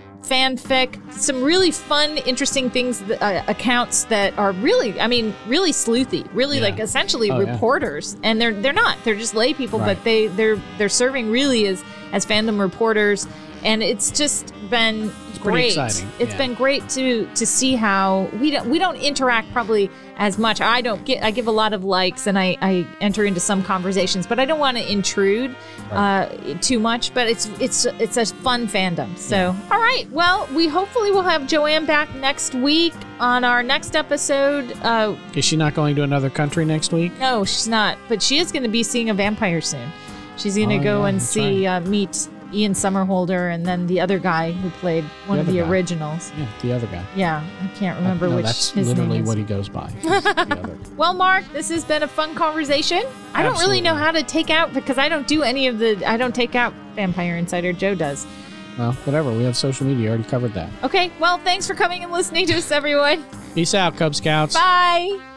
[SPEAKER 1] fanfic, some really fun, interesting things, uh, accounts that are really, I mean, really sleuthy, really
[SPEAKER 2] Yeah.
[SPEAKER 1] like essentially
[SPEAKER 2] Oh, yeah.
[SPEAKER 1] reporters, and they're they're not, they're just lay people,
[SPEAKER 2] Right.
[SPEAKER 1] but they they're they're serving really as as fandom reporters, and it's just been
[SPEAKER 2] pretty
[SPEAKER 1] great.
[SPEAKER 2] exciting,
[SPEAKER 1] It's
[SPEAKER 2] yeah.
[SPEAKER 1] been great to to see how we don't we don't interact probably as much. I don't get I give a lot of likes and I, I enter into some conversations, but I don't want to intrude uh, too much. But it's it's it's a fun fandom. So all right, well, we hopefully will have Joanne back next week on our next episode. Uh,
[SPEAKER 2] Is she not going to another country next week?
[SPEAKER 1] no, she's not, but she is going to be seeing a vampire soon. She's going to
[SPEAKER 2] Oh,
[SPEAKER 1] go
[SPEAKER 2] yeah,
[SPEAKER 1] and
[SPEAKER 2] that's
[SPEAKER 1] see uh, meet Ian Somerhalder and then the other guy who played one
[SPEAKER 2] The
[SPEAKER 1] of the
[SPEAKER 2] other guy.
[SPEAKER 1] originals.
[SPEAKER 2] Yeah, the other guy.
[SPEAKER 1] Yeah, I can't remember
[SPEAKER 2] no,
[SPEAKER 1] which
[SPEAKER 2] that's
[SPEAKER 1] his
[SPEAKER 2] literally
[SPEAKER 1] name is.
[SPEAKER 2] what he goes by. The other.
[SPEAKER 1] Well, Mark, this has been a fun conversation. I don't really know
[SPEAKER 2] Absolutely.
[SPEAKER 1] how to take out because I don't do any of the. I don't take out Vampire Insider. Joe does.
[SPEAKER 2] Well, whatever. We have social media. Already covered that.
[SPEAKER 1] Okay. Well, thanks for coming and listening to us, everyone.
[SPEAKER 2] Peace out, Cub Scouts.
[SPEAKER 1] Bye.